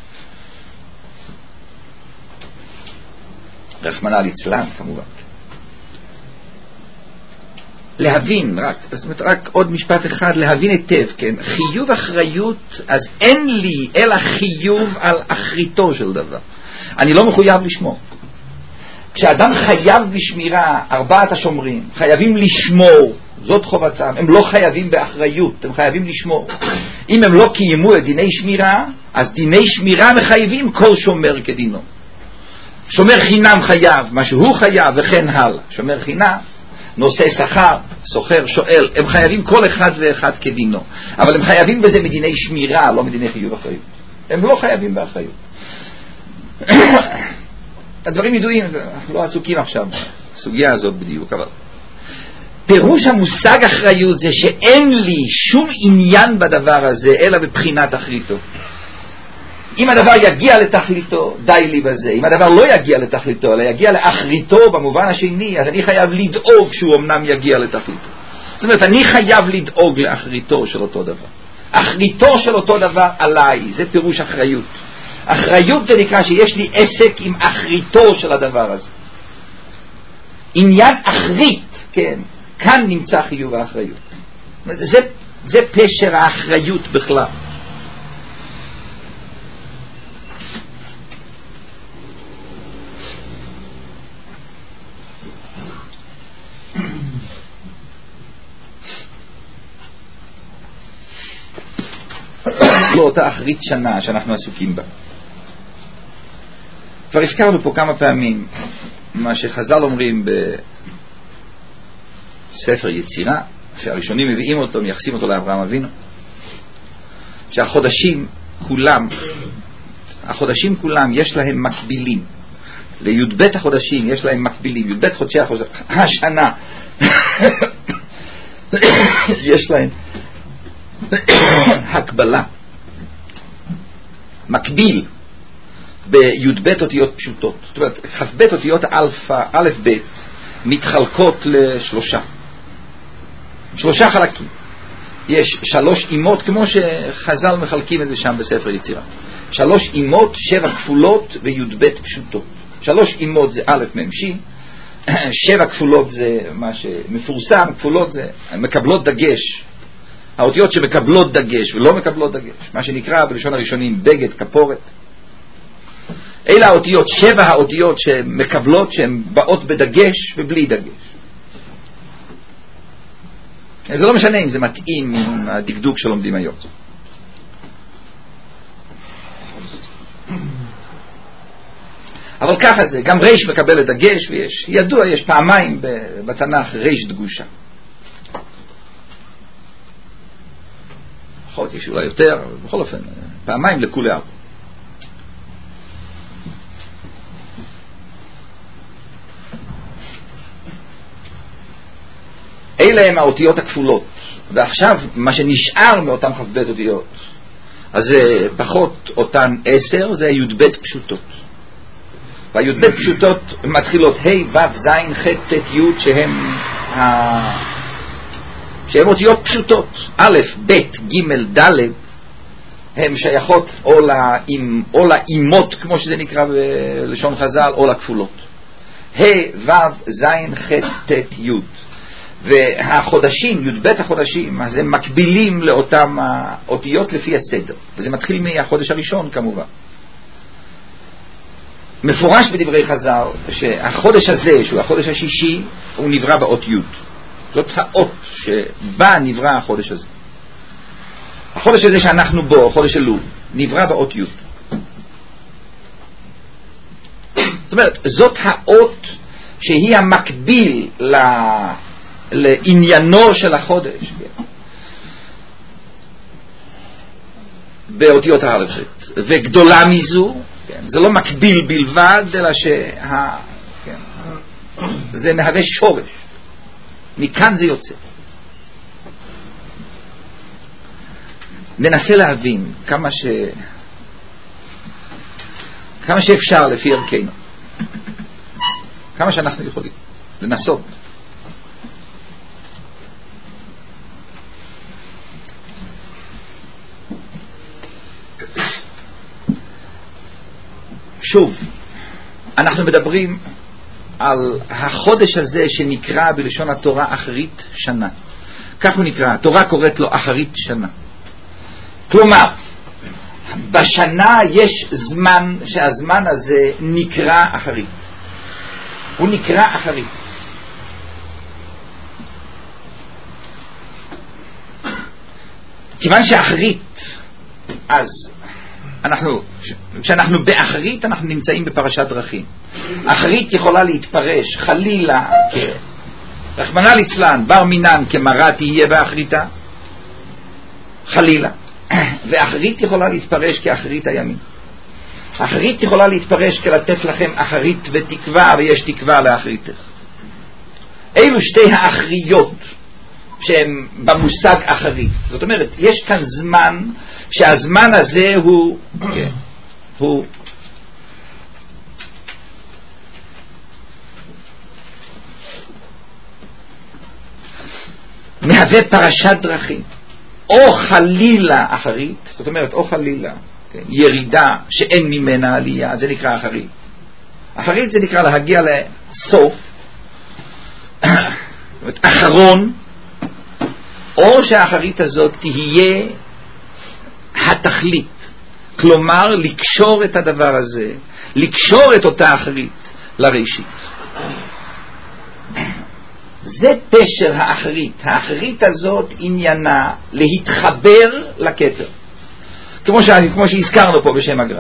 רחמנא ליצלן כמובן. להבין, רק, זאת אומרת, רק עוד משפט אחד, להבין היטב, כן, חיוב אחריות, אז אין לי אלא חיוב על אחריתו של דבר. אני לא מחויב לשמור. כשאדם חייב בשמירה, ארבעת השומרים חייבים לשמור, זאת חובתם, הם לא חייבים באחריות, הם חייבים לשמור. אם הם לא קיימו את דיני שמירה, אז דיני שמירה מחייבים כל שומר כדינו. שומר חינם חייב, מה שהוא חייב וכן הלאה. שומר חינם, נושא שכר, סוחר, שואל, הם חייבים כל אחד ואחד כדינו. אבל הם חייבים בזה מדיני שמירה, לא מדיני חיוב אחריות. הם לא חייבים באחריות. הדברים ידועים, אנחנו לא עסוקים עכשיו בסוגיה הזאת בדיוק, אבל פירוש המושג אחריות זה שאין לי שום עניין בדבר הזה אלא בבחינת אחריתו. אם הדבר יגיע לתכליתו, די לי בזה. אם הדבר לא יגיע לתכליתו, אלא יגיע לאחריתו במובן השני, אז אני חייב לדאוג שהוא אמנם יגיע לתכליתו. זאת אומרת, אני חייב לדאוג לאחריתו של אותו דבר. אחריתו של אותו דבר עליי, זה פירוש אחריות. אחריות זה נקרא שיש לי עסק עם אחריתו של הדבר הזה. עניין אחרית, כן, כאן נמצא חיוב האחריות. זה, זה פשר האחריות בכלל. לא אותה אחרית שנה שאנחנו עסוקים בה. כבר הזכרנו פה כמה פעמים מה שחז"ל אומרים בספר יצירה, שהראשונים מביאים אותו, מייחסים אותו לאברהם אבינו, שהחודשים כולם, החודשים כולם יש להם מקבילים. לי"ב החודשים יש להם מקבילים, י"ב חודשי החודשים, השנה יש להם הקבלה, מקביל בי"ב אותיות פשוטות. זאת אומרת, כ"ב אותיות אלפא, א' ב' מתחלקות לשלושה, שלושה חלקים. יש שלוש אימות, כמו שחז"ל מחלקים את זה שם בספר יצירה, שלוש אימות, שבע כפולות וי"ב פשוטות. שלוש אימות זה א' מ' ש', שבע כפולות זה מה שמפורסם, כפולות זה מקבלות דגש, האותיות שמקבלות דגש ולא מקבלות דגש, מה שנקרא בלשון הראשונים בגד, כפורת. אלה האותיות, שבע האותיות שמקבלות, שהן באות בדגש ובלי דגש. זה לא משנה אם זה מתאים עם הדקדוק שלומדים היום. אבל ככה זה, גם ריש מקבלת דגש, ויש, ידוע, יש פעמיים בתנ"ך ריש דגושה. יכול להיות יש אולי יותר, אבל בכל אופן, פעמיים לכולי ארבע. אלה הם האותיות הכפולות, ועכשיו מה שנשאר מאותם כ"ב אותיות, אז זה פחות אותן עשר, זה י"ב פשוטות. והי"ב פשוטות מתחילות ה' ו' ז' ח' ט' י' שהם ה... שהם אותיות פשוטות. א', ב', ג', ד' הם שייכות או לאימ... או לאימות, כמו שזה נקרא בלשון חז"ל, או לכפולות. ה' ו' ז' ח' ט' י'. והחודשים, י"ב החודשים, אז הם מקבילים לאותם האותיות לפי הסדר, וזה מתחיל מהחודש הראשון כמובן. מפורש בדברי חז"ל שהחודש הזה, שהוא החודש השישי, הוא נברא באות י'. זאת האות שבה נברא החודש הזה. החודש הזה שאנחנו בו, החודש אלול, נברא באות י'. זאת אומרת, זאת האות שהיא המקביל ל... לעניינו של החודש באותיות האלף, וגדולה מזו, כן, זה לא מקביל בלבד, אלא שה, כן, זה מהווה שורש, מכאן זה יוצא. ננסה להבין כמה ש כמה שאפשר לפי ערכנו, כמה שאנחנו יכולים לנסות. שוב, אנחנו מדברים על החודש הזה שנקרא בלשון התורה אחרית שנה. כך הוא נקרא, התורה קוראת לו אחרית שנה. כלומר, בשנה יש זמן שהזמן הזה נקרא אחרית. הוא נקרא אחרית. כיוון שאחרית, אז אנחנו, כשאנחנו באחרית אנחנו נמצאים בפרשת דרכים. אחרית יכולה להתפרש חלילה רחמנא ליצלן בר מינן כמרא תהיה באחריתה חלילה, ואחרית יכולה להתפרש כאחרית הימים. אחרית יכולה להתפרש כלתת לכם אחרית ותקווה, ויש תקווה לאחריתך. אלו שתי האחריות שהם במושג אחרית. זאת אומרת, יש כאן זמן שהזמן הזה הוא כן, הוא מהווה פרשת דרכים, או חלילה אחרית, זאת אומרת או חלילה כן, ירידה שאין ממנה עלייה, זה נקרא אחרית. אחרית זה נקרא להגיע לסוף, זאת אומרת אחרון, או שהאחרית הזאת תהיה התכלית, כלומר לקשור את הדבר הזה, לקשור את אותה אחרית לראשית. זה פשר האחרית. האחרית הזאת עניינה להתחבר לכתר. כמו, ש... כמו שהזכרנו פה בשם הגר"א.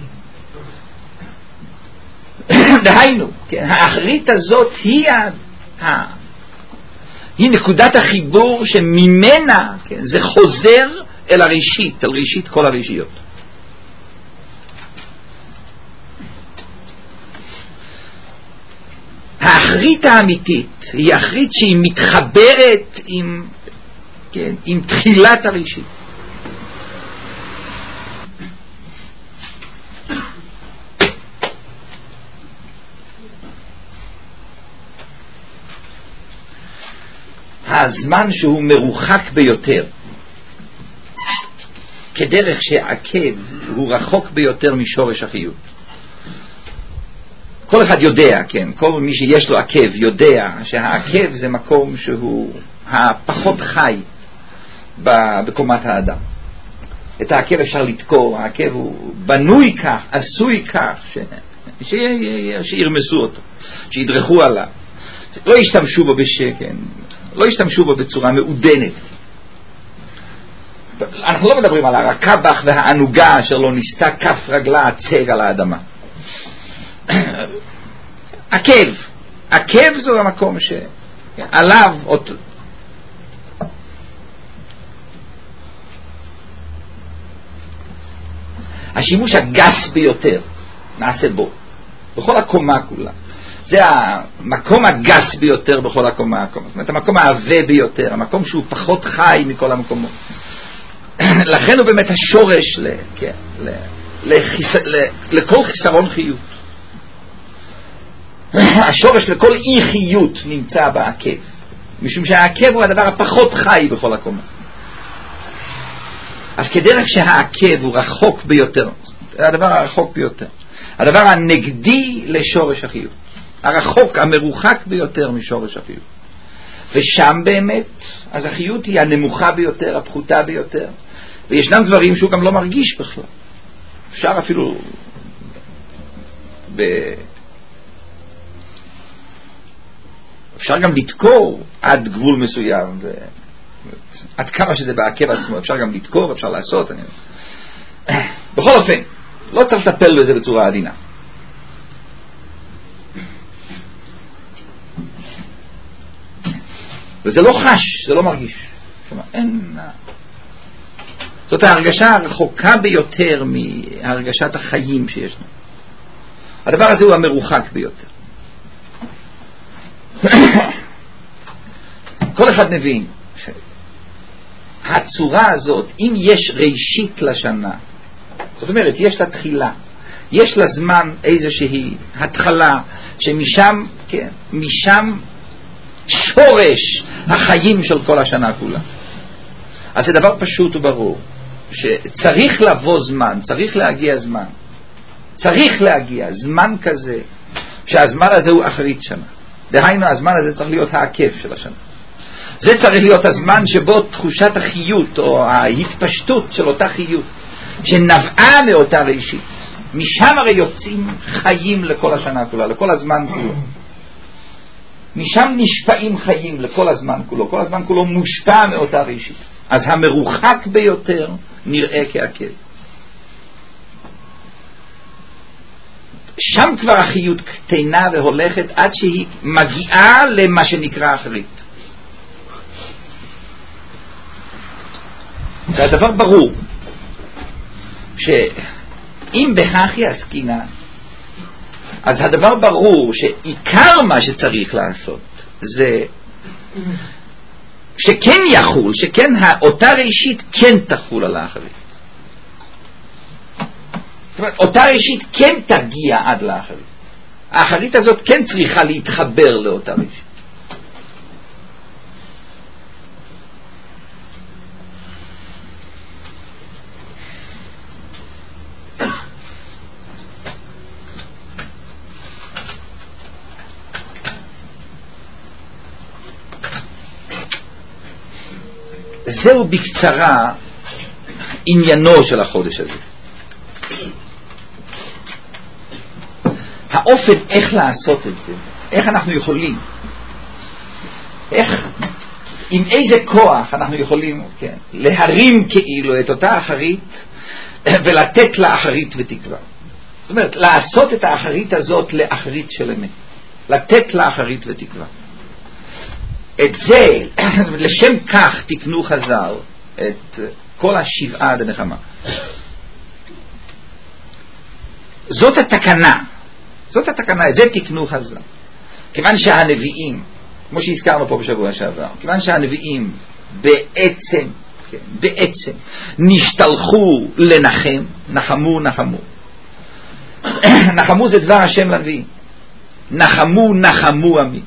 דהיינו, כן, האחרית הזאת היא, ה... היא נקודת החיבור שממנה, כן, זה חוזר אל הראשית, אל ראשית כל הראשיות. האחרית האמיתית היא האחרית שהיא מתחברת עם, כן, עם תחילת הראשית. הזמן שהוא מרוחק ביותר, כדרך שהעקב הוא רחוק ביותר משורש החיות. כל אחד יודע, כן, כל מי שיש לו עקב יודע שהעקב זה מקום שהוא הפחות חי בקומת האדם. את העקב אפשר לתקור, העקב הוא בנוי כך, עשוי כך, ש... ש... שירמסו אותו, שידרכו עליו, לא ישתמשו בו בשקן, לא ישתמשו בו בצורה מעודנת. אנחנו לא מדברים על הרקבח והענוגה אשר לא ניסתה כף רגלה הצג על האדמה. עקב, עקב זו המקום שעליו אותו. השימוש הגס ביותר נעשה בו, בכל הקומה כולה. זה המקום הגס ביותר בכל הקומה, זאת אומרת, המקום העווה ביותר, המקום שהוא פחות חי מכל המקומות. לכן הוא באמת השורש ל, כן, ל, לחיס, ל, לכל חיסרון חיות. השורש לכל אי חיות נמצא בעקב, משום שהעקב הוא הדבר הפחות חי בכל הקומה. אז כדרך שהעקב הוא רחוק ביותר, הדבר הרחוק ביותר, הדבר הנגדי לשורש החיות, הרחוק, המרוחק ביותר משורש החיות. ושם באמת, אז החיות היא הנמוכה ביותר, הפחותה ביותר, וישנם דברים שהוא גם לא מרגיש בכלל. אפשר אפילו ב... אפשר גם לתקור עד גבול מסוים, ו... עד כמה שזה בעקב עצמו, אפשר גם לתקור, אפשר לעשות. אני... בכל אופן, לא צריך לטפל בזה בצורה עדינה. וזה לא חש, זה לא מרגיש. שמה, אין... זאת ההרגשה הרחוקה ביותר מהרגשת החיים שישנו. הדבר הזה הוא המרוחק ביותר. כל אחד מבין שהצורה הזאת, אם יש ראשית לשנה, זאת אומרת, יש לה תחילה, יש לה זמן איזושהי התחלה, שמשם, כן, משם שורש החיים של כל השנה כולה. אז זה דבר פשוט וברור, שצריך לבוא זמן, צריך להגיע זמן, צריך להגיע זמן כזה, שהזמן הזה הוא אחרית שנה. דהיינו, הזמן הזה צריך להיות העקב של השנה. זה צריך להיות הזמן שבו תחושת החיות או ההתפשטות של אותה חיות שנבעה מאותה ראשית, משם הרי יוצאים חיים לכל השנה כולה, לכל הזמן כולו. משם נשפעים חיים לכל הזמן כולו, כל הזמן כולו מושפע מאותה ראשית. אז המרוחק ביותר נראה כעקב. שם כבר החיות קטנה והולכת עד שהיא מגיעה למה שנקרא אחרית. זה הדבר ברור שאם בכך יעסקינה, אז הדבר ברור שעיקר מה שצריך לעשות זה שכן יחול, שכן אותה ראשית כן תחול על האחרית. זאת אומרת, אותה ראשית כן תגיע עד לאחרית. האחרית הזאת כן צריכה להתחבר לאותה ראשית. זהו בקצרה עניינו של החודש הזה. האופן איך לעשות את זה, איך אנחנו יכולים, איך, עם איזה כוח אנחנו יכולים, כן, להרים כאילו את אותה אחרית ולתת לה אחרית ותקווה. זאת אומרת, לעשות את האחרית הזאת לאחרית של אמת. לתת לה אחרית ותקווה. את זה, לשם כך תקנו חז"ל את כל השבעה דנחמה. זאת התקנה. זאת התקנה, את זה תקנו חז"ל. כיוון שהנביאים, כמו שהזכרנו פה בשבוע שעבר, כיוון שהנביאים בעצם, כן, בעצם נשתלחו לנחם, נחמו, נחמו. נחמו זה דבר השם לנביאים. נחמו, נחמו עמי.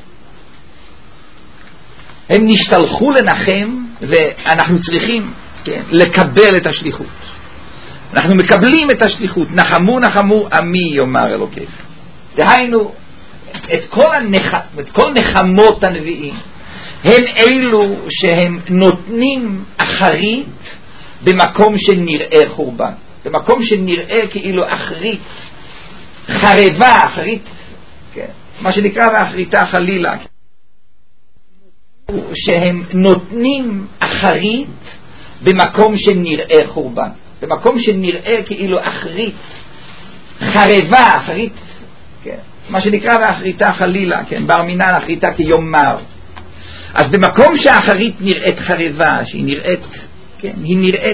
הם נשתלחו לנחם, ואנחנו צריכים, כן, לקבל את השליחות. אנחנו מקבלים את השליחות. נחמו, נחמו עמי, יאמר אלוקיך. דהיינו, את כל, הנח... את כל נחמות הנביאים הם אלו שהם נותנים אחרית במקום שנראה חורבן, במקום שנראה כאילו אחרית חרבה, אחרית, כן, מה שנקרא באחריתה חלילה, שהם נותנים אחרית במקום שנראה חורבן, במקום שנראה כאילו אחרית חרבה, אחרית, כן, מה שנקרא באחריתה חלילה, כן, בר מינן אחריתה כיום מר. אז במקום שהאחרית נראית חרבה, שהיא נראית, כן, היא נראית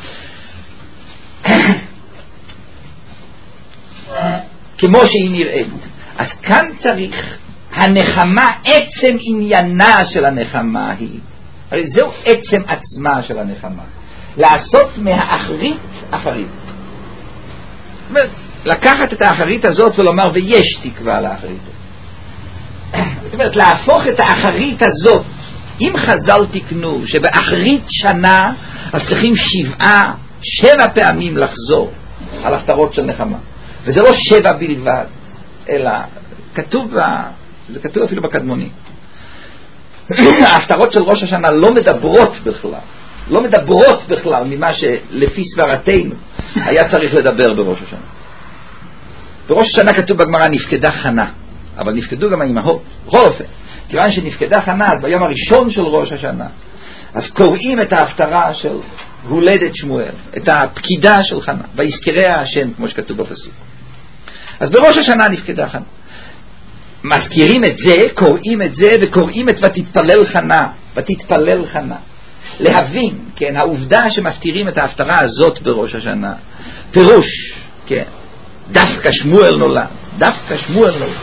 כמו שהיא נראית, אז כאן צריך הנחמה, עצם עניינה של הנחמה היא, הרי זהו עצם עצמה של הנחמה, לעשות מהאחרית אחרית. זאת אומרת, לקחת את האחרית הזאת ולומר ויש תקווה לאחרית. זאת אומרת, להפוך את האחרית הזאת, אם חז"ל תקנו שבאחרית שנה אז צריכים שבעה, שבע פעמים לחזור על הפטרות של נחמה, וזה לא שבע בלבד, אלא כתוב, זה כתוב אפילו בקדמונים, ההפטרות של ראש השנה לא מדברות בכלל, לא מדברות בכלל ממה שלפי סברתנו היה צריך לדבר בראש השנה. בראש השנה כתוב בגמרא נפקדה חנה, אבל נפקדו גם האימהות. בכל אופן, כיוון שנפקדה חנה, אז ביום הראשון של ראש השנה, אז קוראים את ההפטרה של הולדת שמואל, את הפקידה של חנה, ויזכריה השם, כמו שכתוב בפסוק. אז בראש השנה נפקדה חנה. מזכירים את זה, קוראים את זה, וקוראים את ותתפלל חנה, ותתפלל חנה. להבין, כן, העובדה שמפתירים את ההפטרה הזאת בראש השנה, פירוש, כן, דווקא שמואל נולד, דווקא שמואל נולד.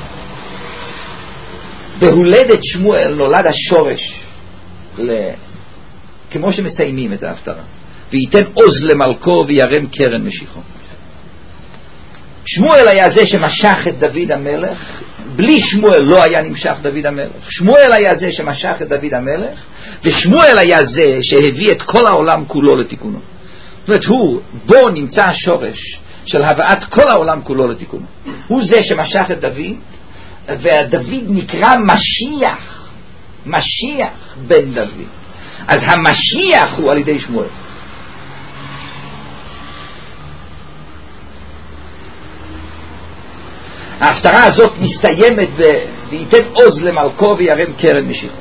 בהולדת שמואל נולד השורש, ל... כמו שמסיימים את ההפטרה, וייתן עוז למלכו וירם קרן משיחו. שמואל היה זה שמשך את דוד המלך, בלי שמואל לא היה נמשך דוד המלך. שמואל היה זה שמשך את דוד המלך, ושמואל היה זה שהביא את כל העולם כולו לתיקונו. זאת אומרת, הוא, בו נמצא השורש של הבאת כל העולם כולו לתיקונו. הוא זה שמשך את דוד, והדוד נקרא משיח, משיח בן דוד. אז המשיח הוא על ידי שמואל. ההפטרה הזאת מסתיימת וייתן עוז למלכו וירם קרן משיחו.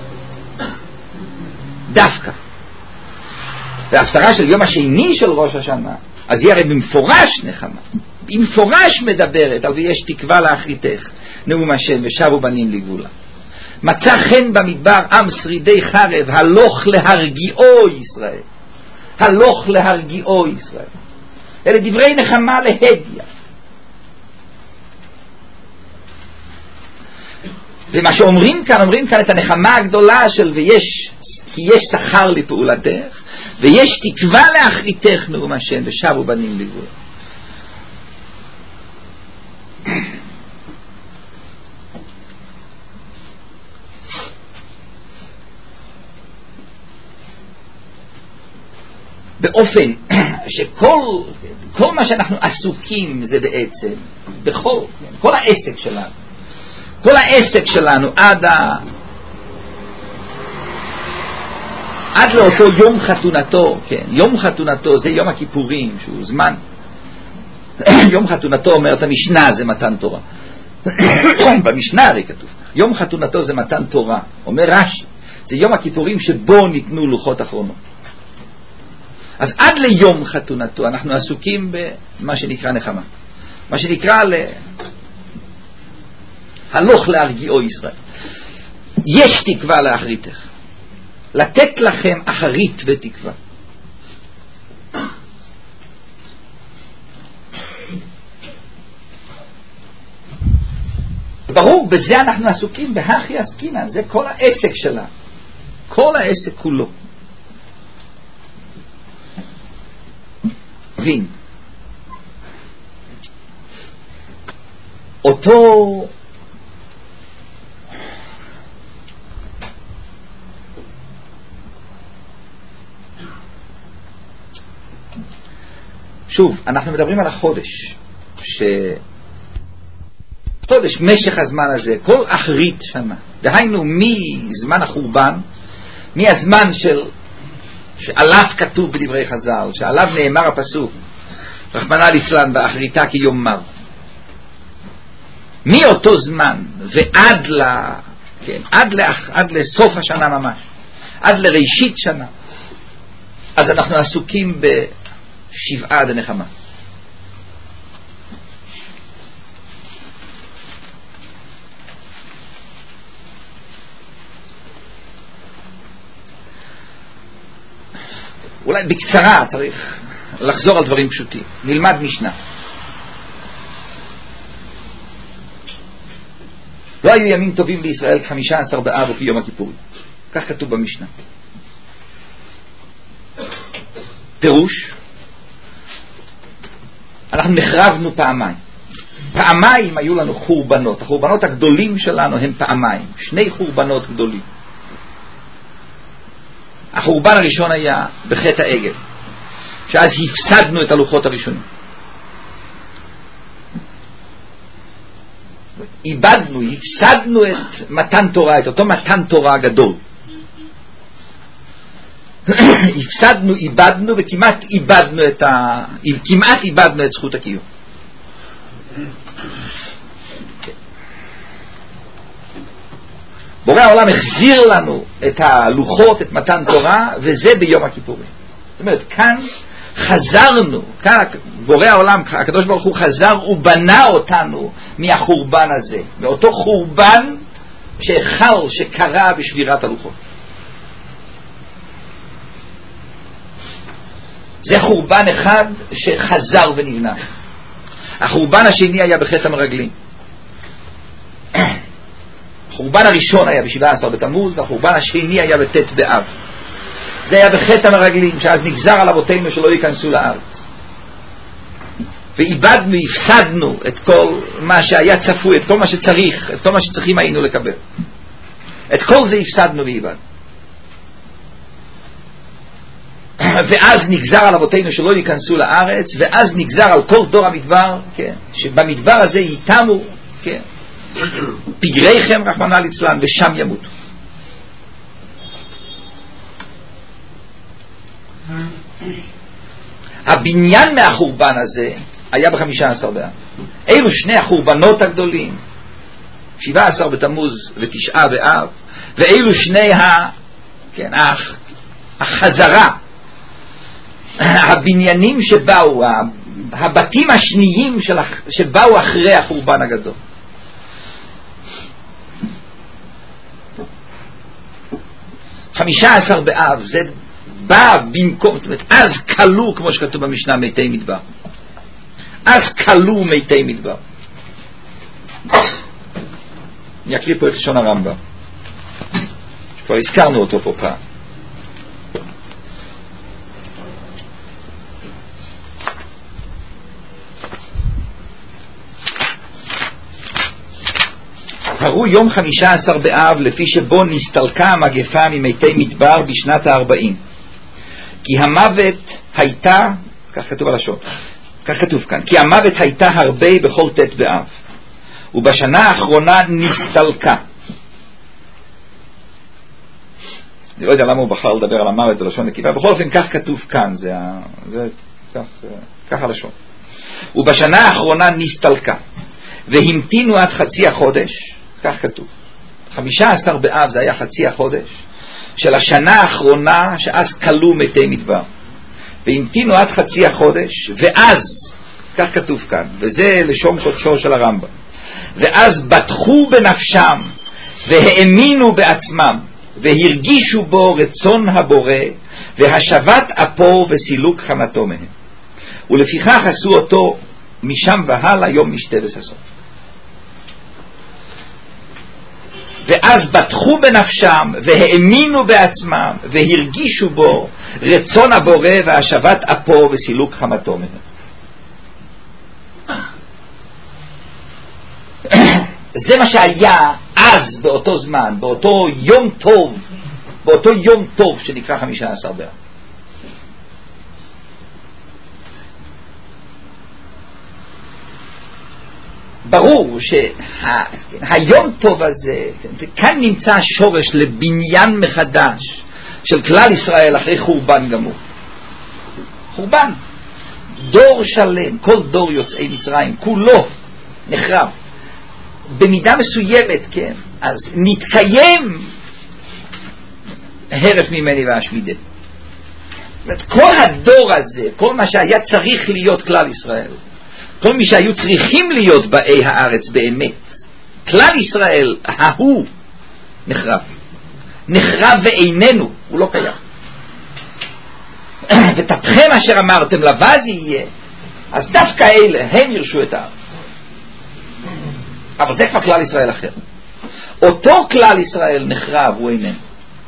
דווקא. וההפטרה של יום השני של ראש השנה, אז היא הרי במפורש נחמה, במפורש מדברת על ויש תקווה לאחריתך נאום השם ושבו בנים לגבולה. מצא חן במדבר עם שרידי חרב, הלוך להרגיעו ישראל, הלוך להרגיעו ישראל. אלה דברי נחמה להדיה. ומה שאומרים כאן, אומרים כאן את הנחמה הגדולה של ויש, כי יש שכר לפעולתך, ויש תקווה לאחריתך נאום השם ושבו בנים לגבולה. באופן שכל כל מה שאנחנו עסוקים זה בעצם בכל כל העסק שלנו, כל העסק שלנו עד ה עד לאותו יום חתונתו, כן, יום חתונתו זה יום הכיפורים, שהוא זמן יום חתונתו, אומרת המשנה, זה מתן תורה. במשנה הרי כתוב יום חתונתו זה מתן תורה, אומר רש"י זה יום הכיפורים שבו ניתנו לוחות אחרונות. אז עד ליום חתונתו אנחנו עסוקים במה שנקרא נחמה, מה שנקרא ל... הלוך להרגיעו ישראל. יש תקווה לאחריתך, לתת לכם אחרית ותקווה. ברור, בזה אנחנו עסוקים, בהכי עסקינן, זה כל העסק שלה, כל העסק כולו. בין אותו שוב, אנחנו מדברים על החודש, ש... חודש, משך הזמן הזה, כל אחרית שנה, דהיינו מזמן החורבן, מהזמן של, שעליו כתוב בדברי חז"ל, שעליו נאמר הפסוק, רחמנא ליצלן באחריתה כיום מר. מאותו זמן ועד ל... כן, עד, לאח... עד לסוף השנה ממש, עד לראשית שנה, אז אנחנו עסוקים בשבעה דנחמה. אולי בקצרה צריך לחזור על דברים פשוטים. נלמד משנה. לא היו ימים טובים לישראל חמישה עשר באב וכי יום הכיפורים. כך כתוב במשנה. פירוש, אנחנו נחרבנו פעמיים. פעמיים היו לנו חורבנות. החורבנות הגדולים שלנו הם פעמיים. שני חורבנות גדולים. החורבן הראשון היה בחטא העגל, שאז הפסדנו את הלוחות הראשונים. איבדנו, הפסדנו את מתן תורה, את אותו מתן תורה הגדול. הפסדנו, איבדנו וכמעט איבדנו את ה... כמעט איבדנו את זכות הקיום. בורא העולם החזיר לנו את הלוחות, את מתן תורה, וזה ביום הכיפורים. זאת אומרת, כאן חזרנו, כאן בורא העולם, הקדוש ברוך הוא חזר ובנה אותנו מהחורבן הזה, מאותו חורבן שהחל, שקרה בשבירת הלוחות. זה חורבן אחד שחזר ונבנה. החורבן השני היה בחטא המרגלים. החורבן הראשון היה ב-שבעה עשר בתמוז, והחורבן השני היה בט' באב. זה היה בחטא המרגלים, שאז נגזר על אבותינו שלא ייכנסו לארץ. ואיבדנו, הפסדנו את כל מה שהיה צפוי, את כל מה שצריך, את כל מה שצריכים היינו לקבל. את כל זה הפסדנו ואיבדנו. ואז נגזר על אבותינו שלא ייכנסו לארץ, ואז נגזר על כל דור המדבר, כן, שבמדבר הזה ייתמו, כן, פגריכם רחמנא ליצלן, ושם ימותו. הבניין מהחורבן הזה היה בחמישה עשר באב. אלו שני החורבנות הגדולים, שבעה עשר בתמוז ותשעה באב, ואלו שני ה, כן, החזרה, הבניינים שבאו, הבתים השניים שבאו אחרי החורבן הגדול. חמישה עשר באב זה בא במקום, זאת אומרת, אז קלו, כמו שכתוב במשנה, מתי מדבר. אז קלו מתי מדבר. אני אקריא פה את לשון הרמב"ם, שכבר הזכרנו אותו פה פעם. קראו יום חמישה עשר באב לפי שבו נסתלקה המגפה ממתי מדבר בשנת הארבעים, כי המוות הייתה, כך כתוב הלשון, כך כתוב כאן, כי המוות הייתה הרבה בכל ת' באב, ובשנה האחרונה נסתלקה. אני לא יודע למה הוא בחר לדבר על המוות בלשון נקבה, בכל אופן כך כתוב כאן, זה, זה כך, כך הלשון. ובשנה האחרונה נסתלקה, והמתינו עד חצי החודש, כך כתוב. חמישה עשר באב זה היה חצי החודש של השנה האחרונה, שאז קלו מתי מדבר, והמתינו עד חצי החודש, ואז, כך כתוב כאן, וזה לשון קודשו של הרמב"ם, ואז בטחו בנפשם והאמינו בעצמם והרגישו בו רצון הבורא והשבת אפו וסילוק חמתו מהם, ולפיכך עשו אותו משם והלאה יום משתה וששון. ואז בטחו בנפשם והאמינו בעצמם והרגישו בו רצון הבורא והשבת אפו וסילוק חמתו מהם. זה מה שהיה אז באותו זמן, באותו יום טוב, באותו יום טוב שנקרא חמישה עשר באב. ברור שהיום טוב הזה, כאן נמצא השורש לבניין מחדש של כלל ישראל אחרי חורבן גמור. חורבן, דור שלם, כל דור יוצאי מצרים, כולו נחרב. במידה מסוימת, כן, אז נתקיים הרף ממני והשמידה. כל הדור הזה, כל מה שהיה צריך להיות כלל ישראל, כל מי שהיו צריכים להיות באי הארץ באמת, כלל ישראל ההוא נחרב. נחרב ואיננו, הוא לא קיים. ותתכם אשר אמרתם לבז יהיה, אז דווקא אלה הם ירשו את הארץ. אבל זה כבר כלל ישראל אחר. אותו כלל ישראל נחרב, הוא איננו.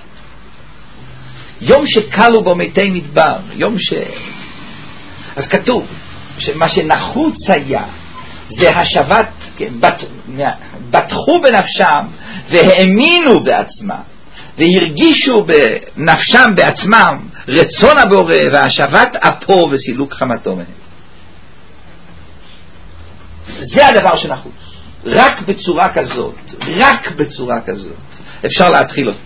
יום שקלו בו מתי מדבר, יום ש... אז כתוב שמה שנחוץ היה זה השבת, כן, בת... בטחו בנפשם והאמינו בעצמם והרגישו בנפשם בעצמם רצון הבורא והשבת אפו וסילוק חמתו מהם. זה הדבר שנחוץ. רק בצורה כזאת, רק בצורה כזאת אפשר להתחיל אותו.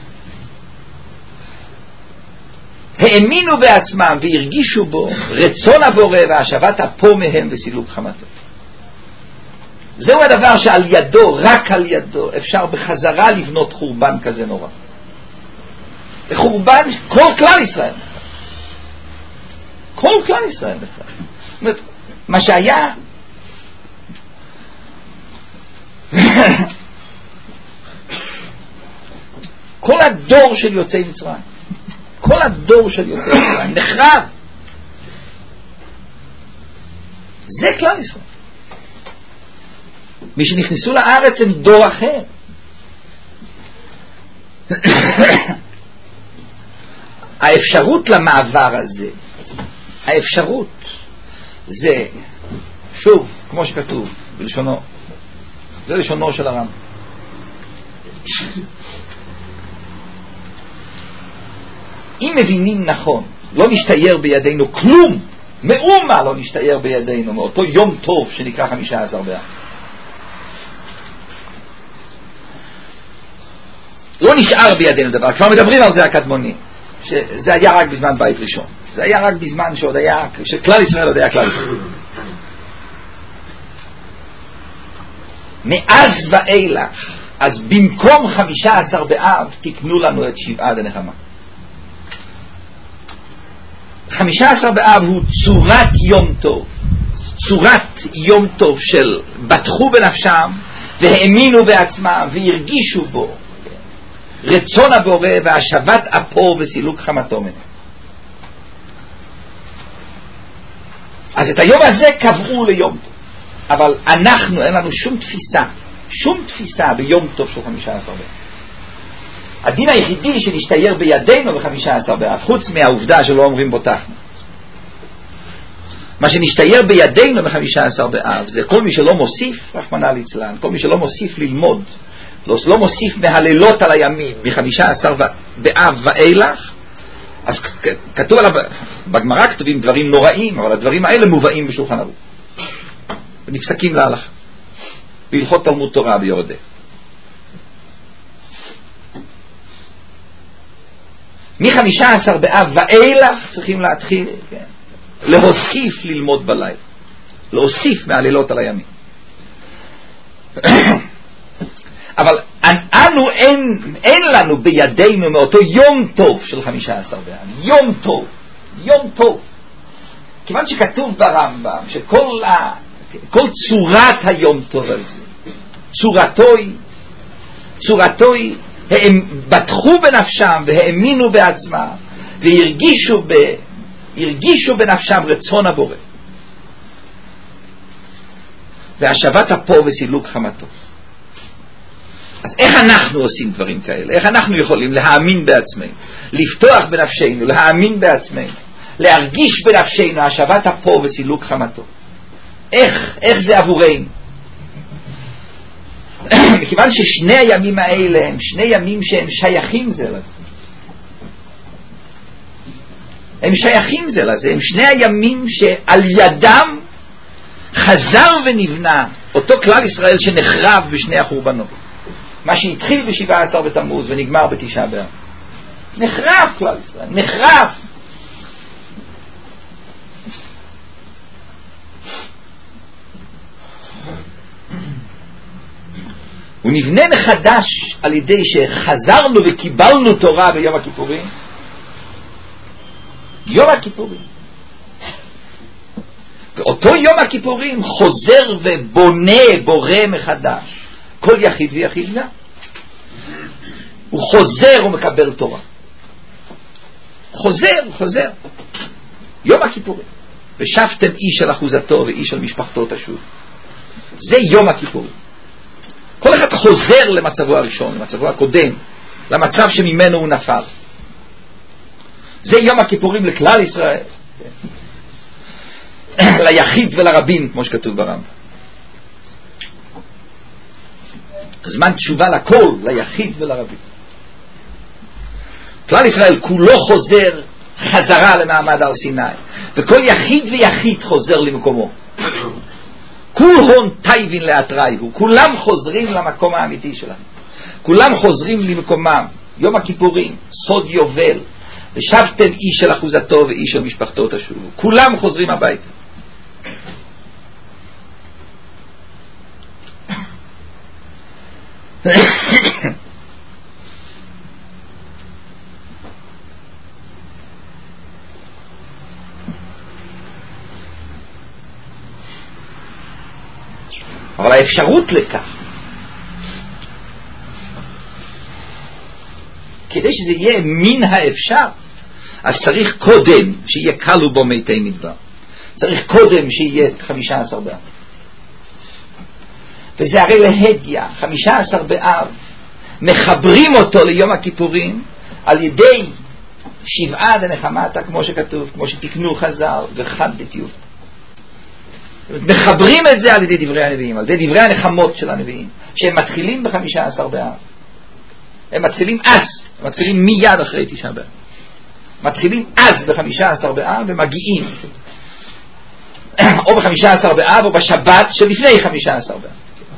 האמינו בעצמם והרגישו בו רצון הבורא והשבת אפו מהם וסילוק חמתו. זהו הדבר שעל ידו, רק על ידו, אפשר בחזרה לבנות חורבן כזה נורא. זה חורבן כל כלל ישראל. כל כלל ישראל בכלל. זאת אומרת, מה שהיה כל הדור של יוצאי מצרים, כל הדור של יוצאי מצרים נחרב. זה כלל ישראל. מי שנכנסו לארץ הם דור אחר. האפשרות למעבר הזה, האפשרות זה, שוב, כמו שכתוב בלשונו, זה לשונו של הרמב"ם. אם מבינים נכון, לא נשתייר בידינו כלום, מאומה לא נשתייר בידינו, מאותו יום טוב שנקרא חמישה עשר באב. לא נשאר בידינו דבר, כבר מדברים על זה הקדמונים, שזה היה רק בזמן בית ראשון, זה היה רק בזמן שעוד היה, שכלל ישראל עוד היה כלל ישראל. מאז ואילך, אז במקום חמישה עשר באב תקנו לנו את שבעה דנחמה. חמישה עשר באב הוא צורת יום טוב, צורת יום טוב של בטחו בנפשם והאמינו בעצמם והרגישו בו רצון הבורא והשבת אפו וסילוק חמתו מהם. אז את היום הזה קבעו ליום טוב, אבל אנחנו, אין לנו שום תפיסה, שום תפיסה ביום טוב של חמישה עשר באב. הדין היחידי שנשתייר בידינו בחמישה עשר באב, חוץ מהעובדה שלא אומרים בו תחנה, מה שנשתייר בידינו בחמישה עשר באב זה כל מי שלא מוסיף, רחמנא ליצלן, כל מי שלא מוסיף ללמוד, לא, לא מוסיף מהלילות על הימים מחמישה עשר באב ואילך, אז כתוב עליו, בגמרא כתובים דברים נוראים, אבל הדברים האלה מובאים בשולחן ערוך ונפסקים להלכה בהלכות תלמוד תורה ביורדי. מחמישה עשר באב ואילך צריכים להתחיל, כן, להוסיף ללמוד בלילה, להוסיף מהלילות על הימים. אבל אנו אין, אין לנו בידינו מאותו יום טוב של חמישה עשר באב, יום טוב יום טוב. כיוון שכתוב ברמב"ם שכל ה... כל צורת היום טוב הזה, צורתוי, צורתוי, הם בטחו בנפשם והאמינו בעצמם והרגישו ב... הרגישו בנפשם רצון הבורא. והשבת אפו וסילוק חמתו. אז איך אנחנו עושים דברים כאלה? איך אנחנו יכולים להאמין בעצמנו, לפתוח בנפשנו, להאמין בעצמנו, להרגיש בנפשנו השבת אפו וסילוק חמתו? איך, איך זה עבורנו? מכיוון ששני הימים האלה הם שני ימים שהם שייכים זה לזה. הם שייכים זה לזה, הם שני הימים שעל ידם חזר ונבנה אותו כלל ישראל שנחרב בשני החורבנות. מה שהתחיל בשבעה עשר בתמוז ונגמר בתשעה באב. נחרב כלל ישראל, נחרב. הוא נבנה מחדש על ידי שחזרנו וקיבלנו תורה ביום הכיפורים. יום הכיפורים. ואותו יום הכיפורים חוזר ובונה, בורא מחדש כל יחיד ויחיד גם. הוא חוזר ומקבל תורה. חוזר, חוזר. יום הכיפורים. ושבתם איש על אחוזתו ואיש על משפחתו תשוב. זה יום הכיפורים. כל אחד חוזר למצבו הראשון, למצבו הקודם, למצב שממנו הוא נפל. זה יום הכיפורים לכלל ישראל. ליחיד ולרבים, כמו שכתוב ברמב"ם. זמן תשובה לכל, ליחיד ולרבים. כלל ישראל כולו חוזר חזרה למעמד הר סיני, וכל יחיד ויחיד חוזר למקומו. כול הון טייבין לאתרייהו, כולם חוזרים למקום האמיתי שלהם, כולם חוזרים למקומם. יום הכיפורים, סוד יובל, ושבתם איש של אחוזתו ואיש של משפחתו תשובו. כולם חוזרים הביתה. אבל האפשרות לכך, כדי שזה יהיה מן האפשר, אז צריך קודם שיהיה קלו בו מתי מדבר, צריך קודם שיהיה חמישה עשר באב. וזה הרי להדיה, חמישה עשר באב מחברים אותו ליום הכיפורים על ידי שבעה דנחמתה, כמו שכתוב, כמו שתקנו חז"ל, וחד דתיוב. מחברים את זה על ידי דברי הנביאים, על ידי דברי הנחמות של הנביאים, שהם מתחילים בחמישה עשר באב. הם מתחילים אז, הם מתחילים מיד אחרי תשעה באב. מתחילים אז בחמישה עשר באב ומגיעים או בחמישה עשר באב או בשבת שלפני חמישה עשר באב.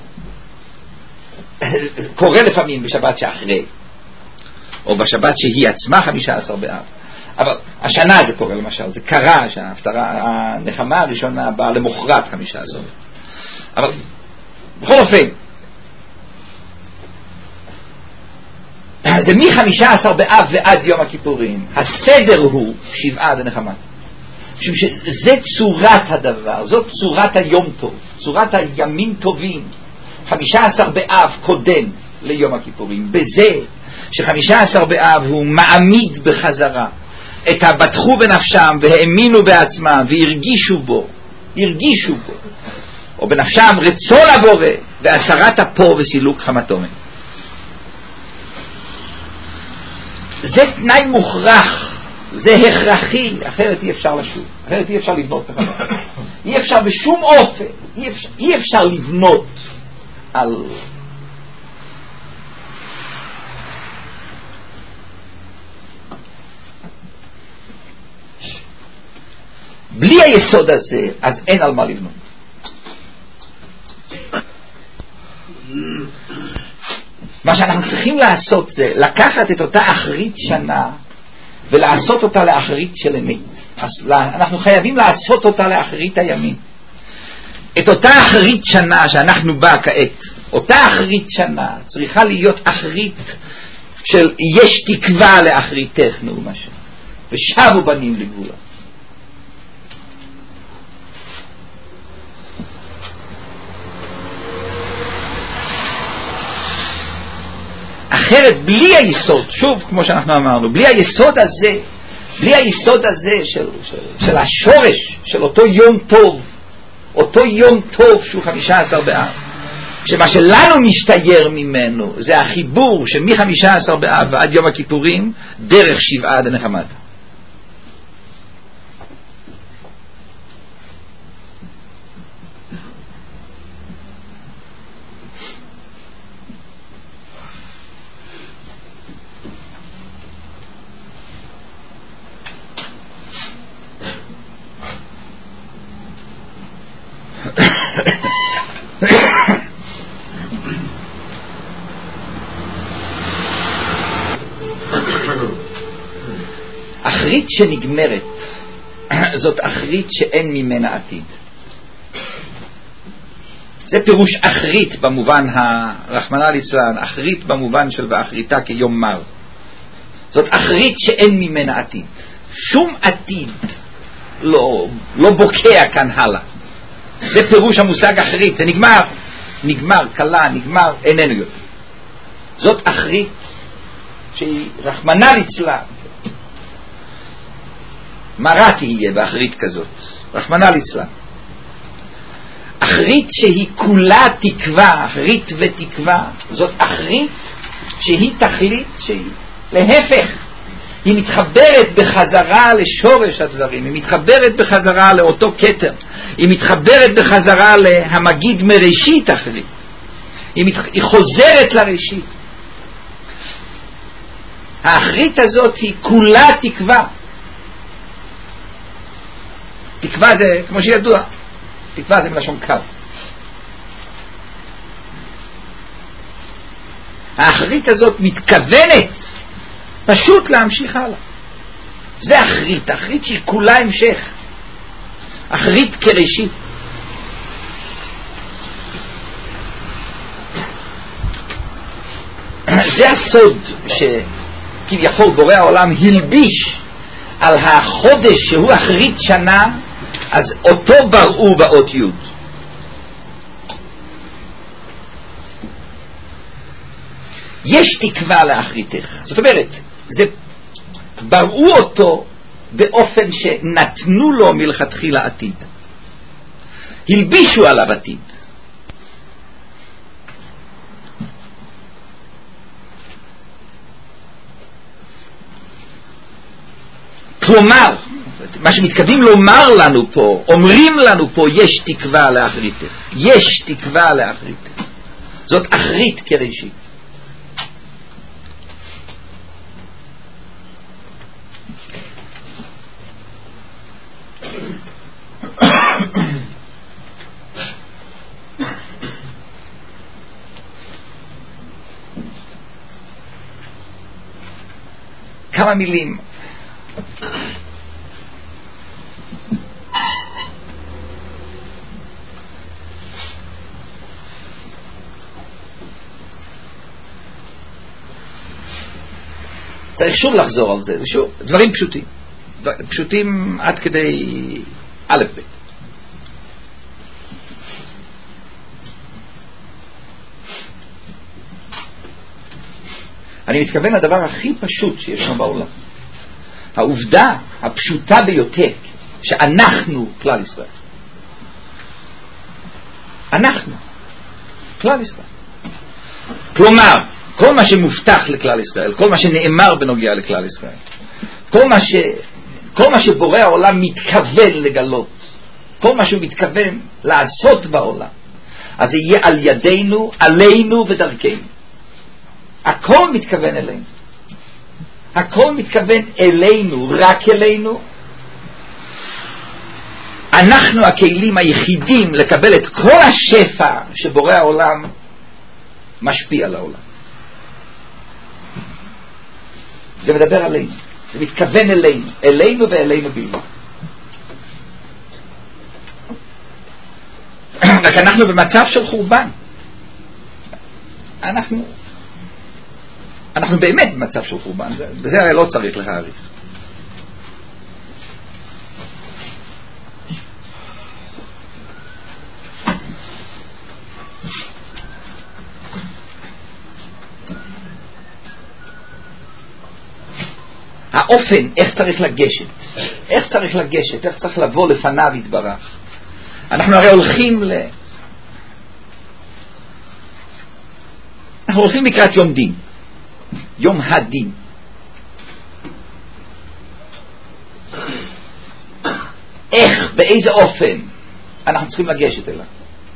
קורה לפעמים בשבת שאחרי, או בשבת שהיא עצמה חמישה עשר באב. אבל השנה זה קורה למשל, זה קרה שההפטרה, הנחמה הראשונה באה למוחרת חמישה עשר. אבל בכל אופן, זה מ-חמישה עשר באב ועד יום הכיפורים. הסדר הוא שבעה דנחמה. משום שזה צורת הדבר, זאת צורת היום טוב, צורת הימים טובים. חמישה עשר באב קודם ליום הכיפורים, בזה שחמישה עשר באב הוא מעמיד בחזרה את הבטחו בנפשם והאמינו בעצמם והרגישו בו, הרגישו בו, או בנפשם רצון הבורא והסרת אפו וסילוק חמתו. זה תנאי מוכרח, זה הכרחי, אחרת אי אפשר לשוב, אחרת אי אפשר לבנות בחזרה. אי אפשר בשום אופן, אי אפשר, אי אפשר לבנות על בלי היסוד הזה, אז אין על מה לבנות. מה שאנחנו צריכים לעשות זה לקחת את אותה אחרית שנה ולעשות אותה לאחרית של אמת. אנחנו חייבים לעשות אותה לאחרית הימים. את אותה אחרית שנה שאנחנו בה כעת, אותה אחרית שנה צריכה להיות אחרית של יש תקווה לאחריתך, נו משהו, ושבו בנים לגבולה. אחרת בלי היסוד, שוב כמו שאנחנו אמרנו, בלי היסוד הזה, בלי היסוד הזה של, של, של השורש של אותו יום טוב, אותו יום טוב שהוא חמישה עשר באב, שמה שלנו משתייר ממנו זה החיבור שמ-חמישה עשר באב ועד יום הכיפורים דרך שבעה דנחמד. אחרית שנגמרת זאת אחרית שאין ממנה עתיד. זה פירוש אחרית במובן הרחמנא ליצלן, אחרית במובן של ואחריתה כיום מר. זאת אחרית שאין ממנה עתיד. שום עתיד לא, לא בוקע כאן הלאה. זה פירוש המושג אחרית. זה נגמר, נגמר, קלה, נגמר, איננו יותר. זאת אחרית שהיא רחמנא ליצלן. מה רע תהיה באחרית כזאת? רחמנא ליצלן. אחרית שהיא כולה תקווה, אחרית ותקווה, זאת אחרית שהיא תכלית שהיא להפך. היא מתחברת בחזרה לשורש הדברים, היא מתחברת בחזרה לאותו כתר, היא מתחברת בחזרה להמגיד מראשית אחרית, היא, מת... היא חוזרת לראשית. האחרית הזאת היא כולה תקווה. תקווה זה, כמו שידוע, תקווה זה מלשון קו. האחרית הזאת מתכוונת פשוט להמשיך הלאה. זה אחרית, אחרית שהיא כולה המשך. אחרית כראשית. זה הסוד שכביכול בורא העולם הלביש על החודש שהוא אחרית שנה, אז אותו בראו באות י'. יש תקווה לאחריתך. זאת אומרת, זה בראו אותו באופן שנתנו לו מלכתחילה עתיד. הלבישו עליו עתיד. כלומר, מה שמתכוונים לומר לנו פה, אומרים לנו פה, יש תקווה לאחריתך. יש תקווה לאחריתך. זאת אחרית כראשית. כמה מילים. צריך שוב לחזור על זה, זה שוב, דברים פשוטים, פשוטים עד כדי א' ב'. אני מתכוון לדבר הכי פשוט שישנו בעולם. העובדה הפשוטה ביותר שאנחנו כלל ישראל. אנחנו כלל ישראל. כלומר, כל מה שמובטח לכלל ישראל, כל מה שנאמר בנוגע לכלל ישראל, כל מה, ש, כל מה שבורא העולם מתכוון לגלות, כל מה שהוא מתכוון לעשות בעולם, אז זה יהיה על ידינו, עלינו ודרכנו. הכל מתכוון אלינו. הכל מתכוון אלינו, רק אלינו. אנחנו הכלים היחידים לקבל את כל השפע שבורא העולם משפיע על העולם. זה מדבר עלינו, זה מתכוון אלינו, אלינו ואלינו בלבד. רק אנחנו במצב של חורבן. אנחנו אנחנו באמת במצב של חורבן, בזה הרי לא צריך להעריך. האופן, איך צריך לגשת, איך צריך לגשת, איך צריך לבוא לפניו יתברך. אנחנו הרי הולכים ל... אנחנו הולכים לקראת יום דין, יום הדין. איך, באיזה אופן אנחנו צריכים לגשת אליו?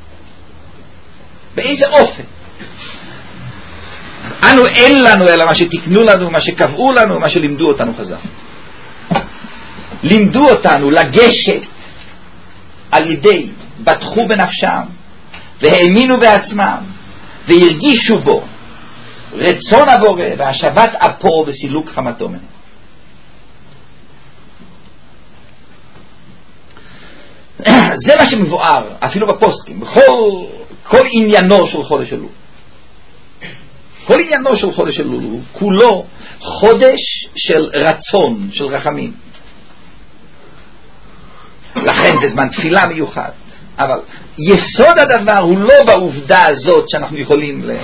באיזה אופן? אנו אין לנו אלא מה שתקנו לנו, מה שקבעו לנו, מה שלימדו אותנו חז"ל. לימדו אותנו לגשת על ידי בטחו בנפשם והאמינו בעצמם והרגישו בו רצון הבורא והשבת אפו וסילוק חמתו מהם. זה מה שמבואר אפילו בפוסקים, בכל כל עניינו של חודש אלול. כל עניינו של חודש אלול הוא כולו חודש של רצון, של רחמים. לכן זה זמן תפילה מיוחד. אבל יסוד הדבר הוא לא בעובדה הזאת שאנחנו יכולים ל...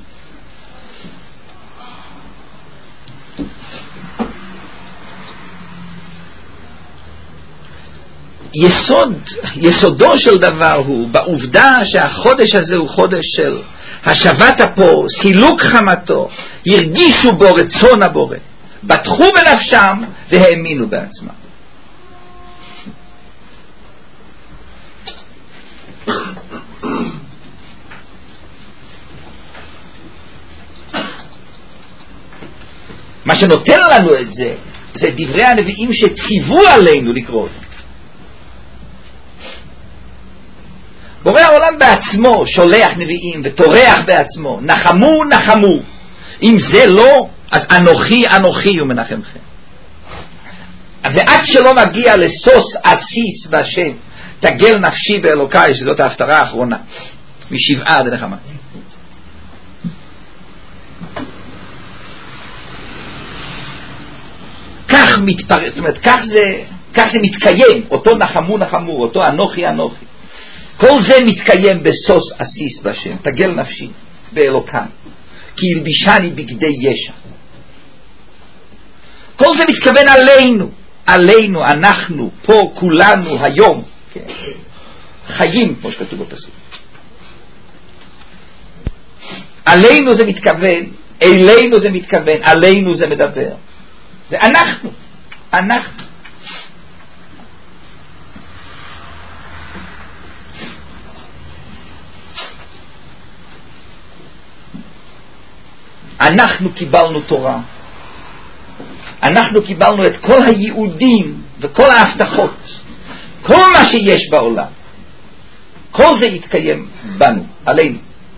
יסוד, יסודו של דבר הוא בעובדה שהחודש הזה הוא חודש של השבת אפו, סילוק חמתו, הרגישו בו רצון הבורא, בטחו בנפשם והאמינו בעצמם. מה שנותן לנו את זה, זה דברי הנביאים שציוו עלינו לקרוא. בורא העולם בעצמו שולח נביאים ותורח בעצמו, נחמו נחמו, אם זה לא, אז אנוכי אנוכי הוא מנחמכם. ועד שלא מגיע לסוס עסיס בהשם, תגל נפשי באלוקי, שזאת ההפטרה האחרונה משבעה עד נחמה. כך מתפרץ, זאת אומרת, כך זה, כך זה מתקיים, אותו נחמו נחמו, אותו אנוכי אנוכי. כל זה מתקיים בסוס עסיס בשם, תגל נפשי באלוקי, כי ילבישני בגדי ישע. כל זה מתכוון עלינו, עלינו, אנחנו, פה, כולנו, היום, כן. חיים, כמו שכתוב בפסוק. עלינו זה מתכוון, אלינו זה מתכוון, עלינו זה מדבר. זה אנחנו, אנחנו. אנחנו קיבלנו תורה, אנחנו קיבלנו את כל הייעודים וכל ההבטחות, כל מה שיש בעולם, כל זה יתקיים בנו, עלינו,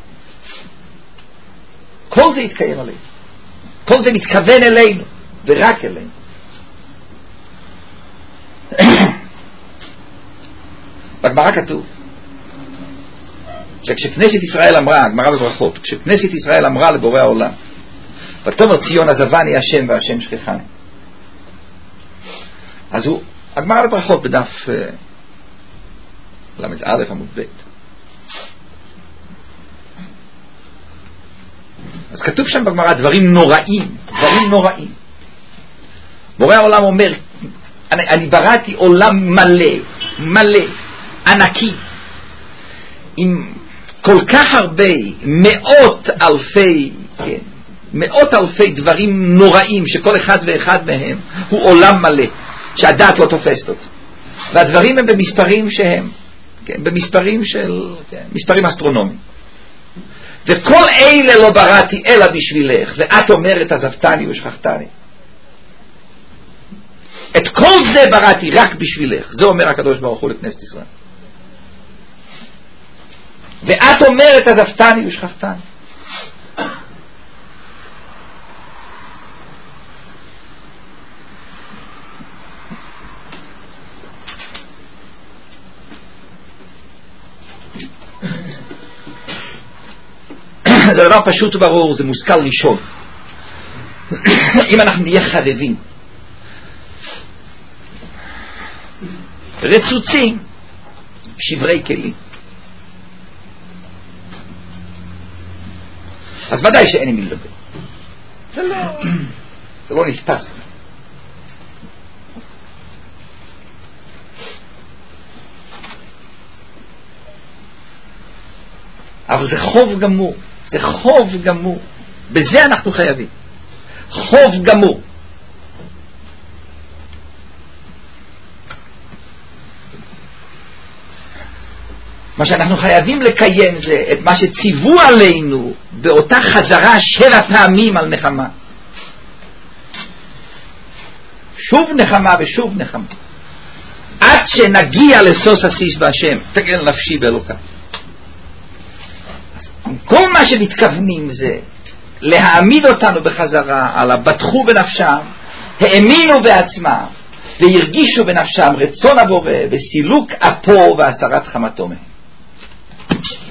כל זה יתקיים עלינו, כל זה מתכוון אלינו ורק אלינו. בגמרא כתוב שכשכנסת ישראל אמרה, הגמרא בברכות, כשכנסת ישראל אמרה לבורא העולם, ותאמר ציון עזבני השם והשם שכחני, אז הוא, הגמרא בברכות בדף למד א' עמוד ב', אז כתוב שם בגמרא דברים נוראים, דברים נוראים. בורא העולם אומר, אני, אני בראתי עולם מלא, מלא, ענקי, עם כל כך הרבה, מאות אלפי, כן, מאות אלפי דברים נוראים, שכל אחד ואחד מהם הוא עולם מלא, שהדעת לא תופסת אותו. והדברים הם במספרים שהם, כן, במספרים של, כן, מספרים אסטרונומיים. וכל אלה לא בראתי אלא בשבילך, ואת אומרת עזבתני ושכחתני. את כל זה בראתי רק בשבילך, זה אומר הקדוש ברוך הוא לכנסת ישראל. ואת אומרת עזבתני ושכחתני. זה דבר פשוט וברור, זה מושכל ראשון. אם אנחנו נהיה חרבים, רצוצים, שברי כלים, אז ודאי שאין עם מי לדבר. זה לא, זה לא נתפס. אבל זה חוב גמור, זה חוב גמור, בזה אנחנו חייבים, חוב גמור. מה שאנחנו חייבים לקיים זה את מה שציוו עלינו באותה חזרה שבע פעמים על נחמה, שוב נחמה ושוב נחמה, עד שנגיע לסוס הסיס בהשם, תגן נפשי באלוקה. כל מה שמתכוונים זה להעמיד אותנו בחזרה על הבטחו בנפשם, האמינו בעצמם והרגישו בנפשם רצון הבורא וסילוק אפו והסרת חמתו מהם.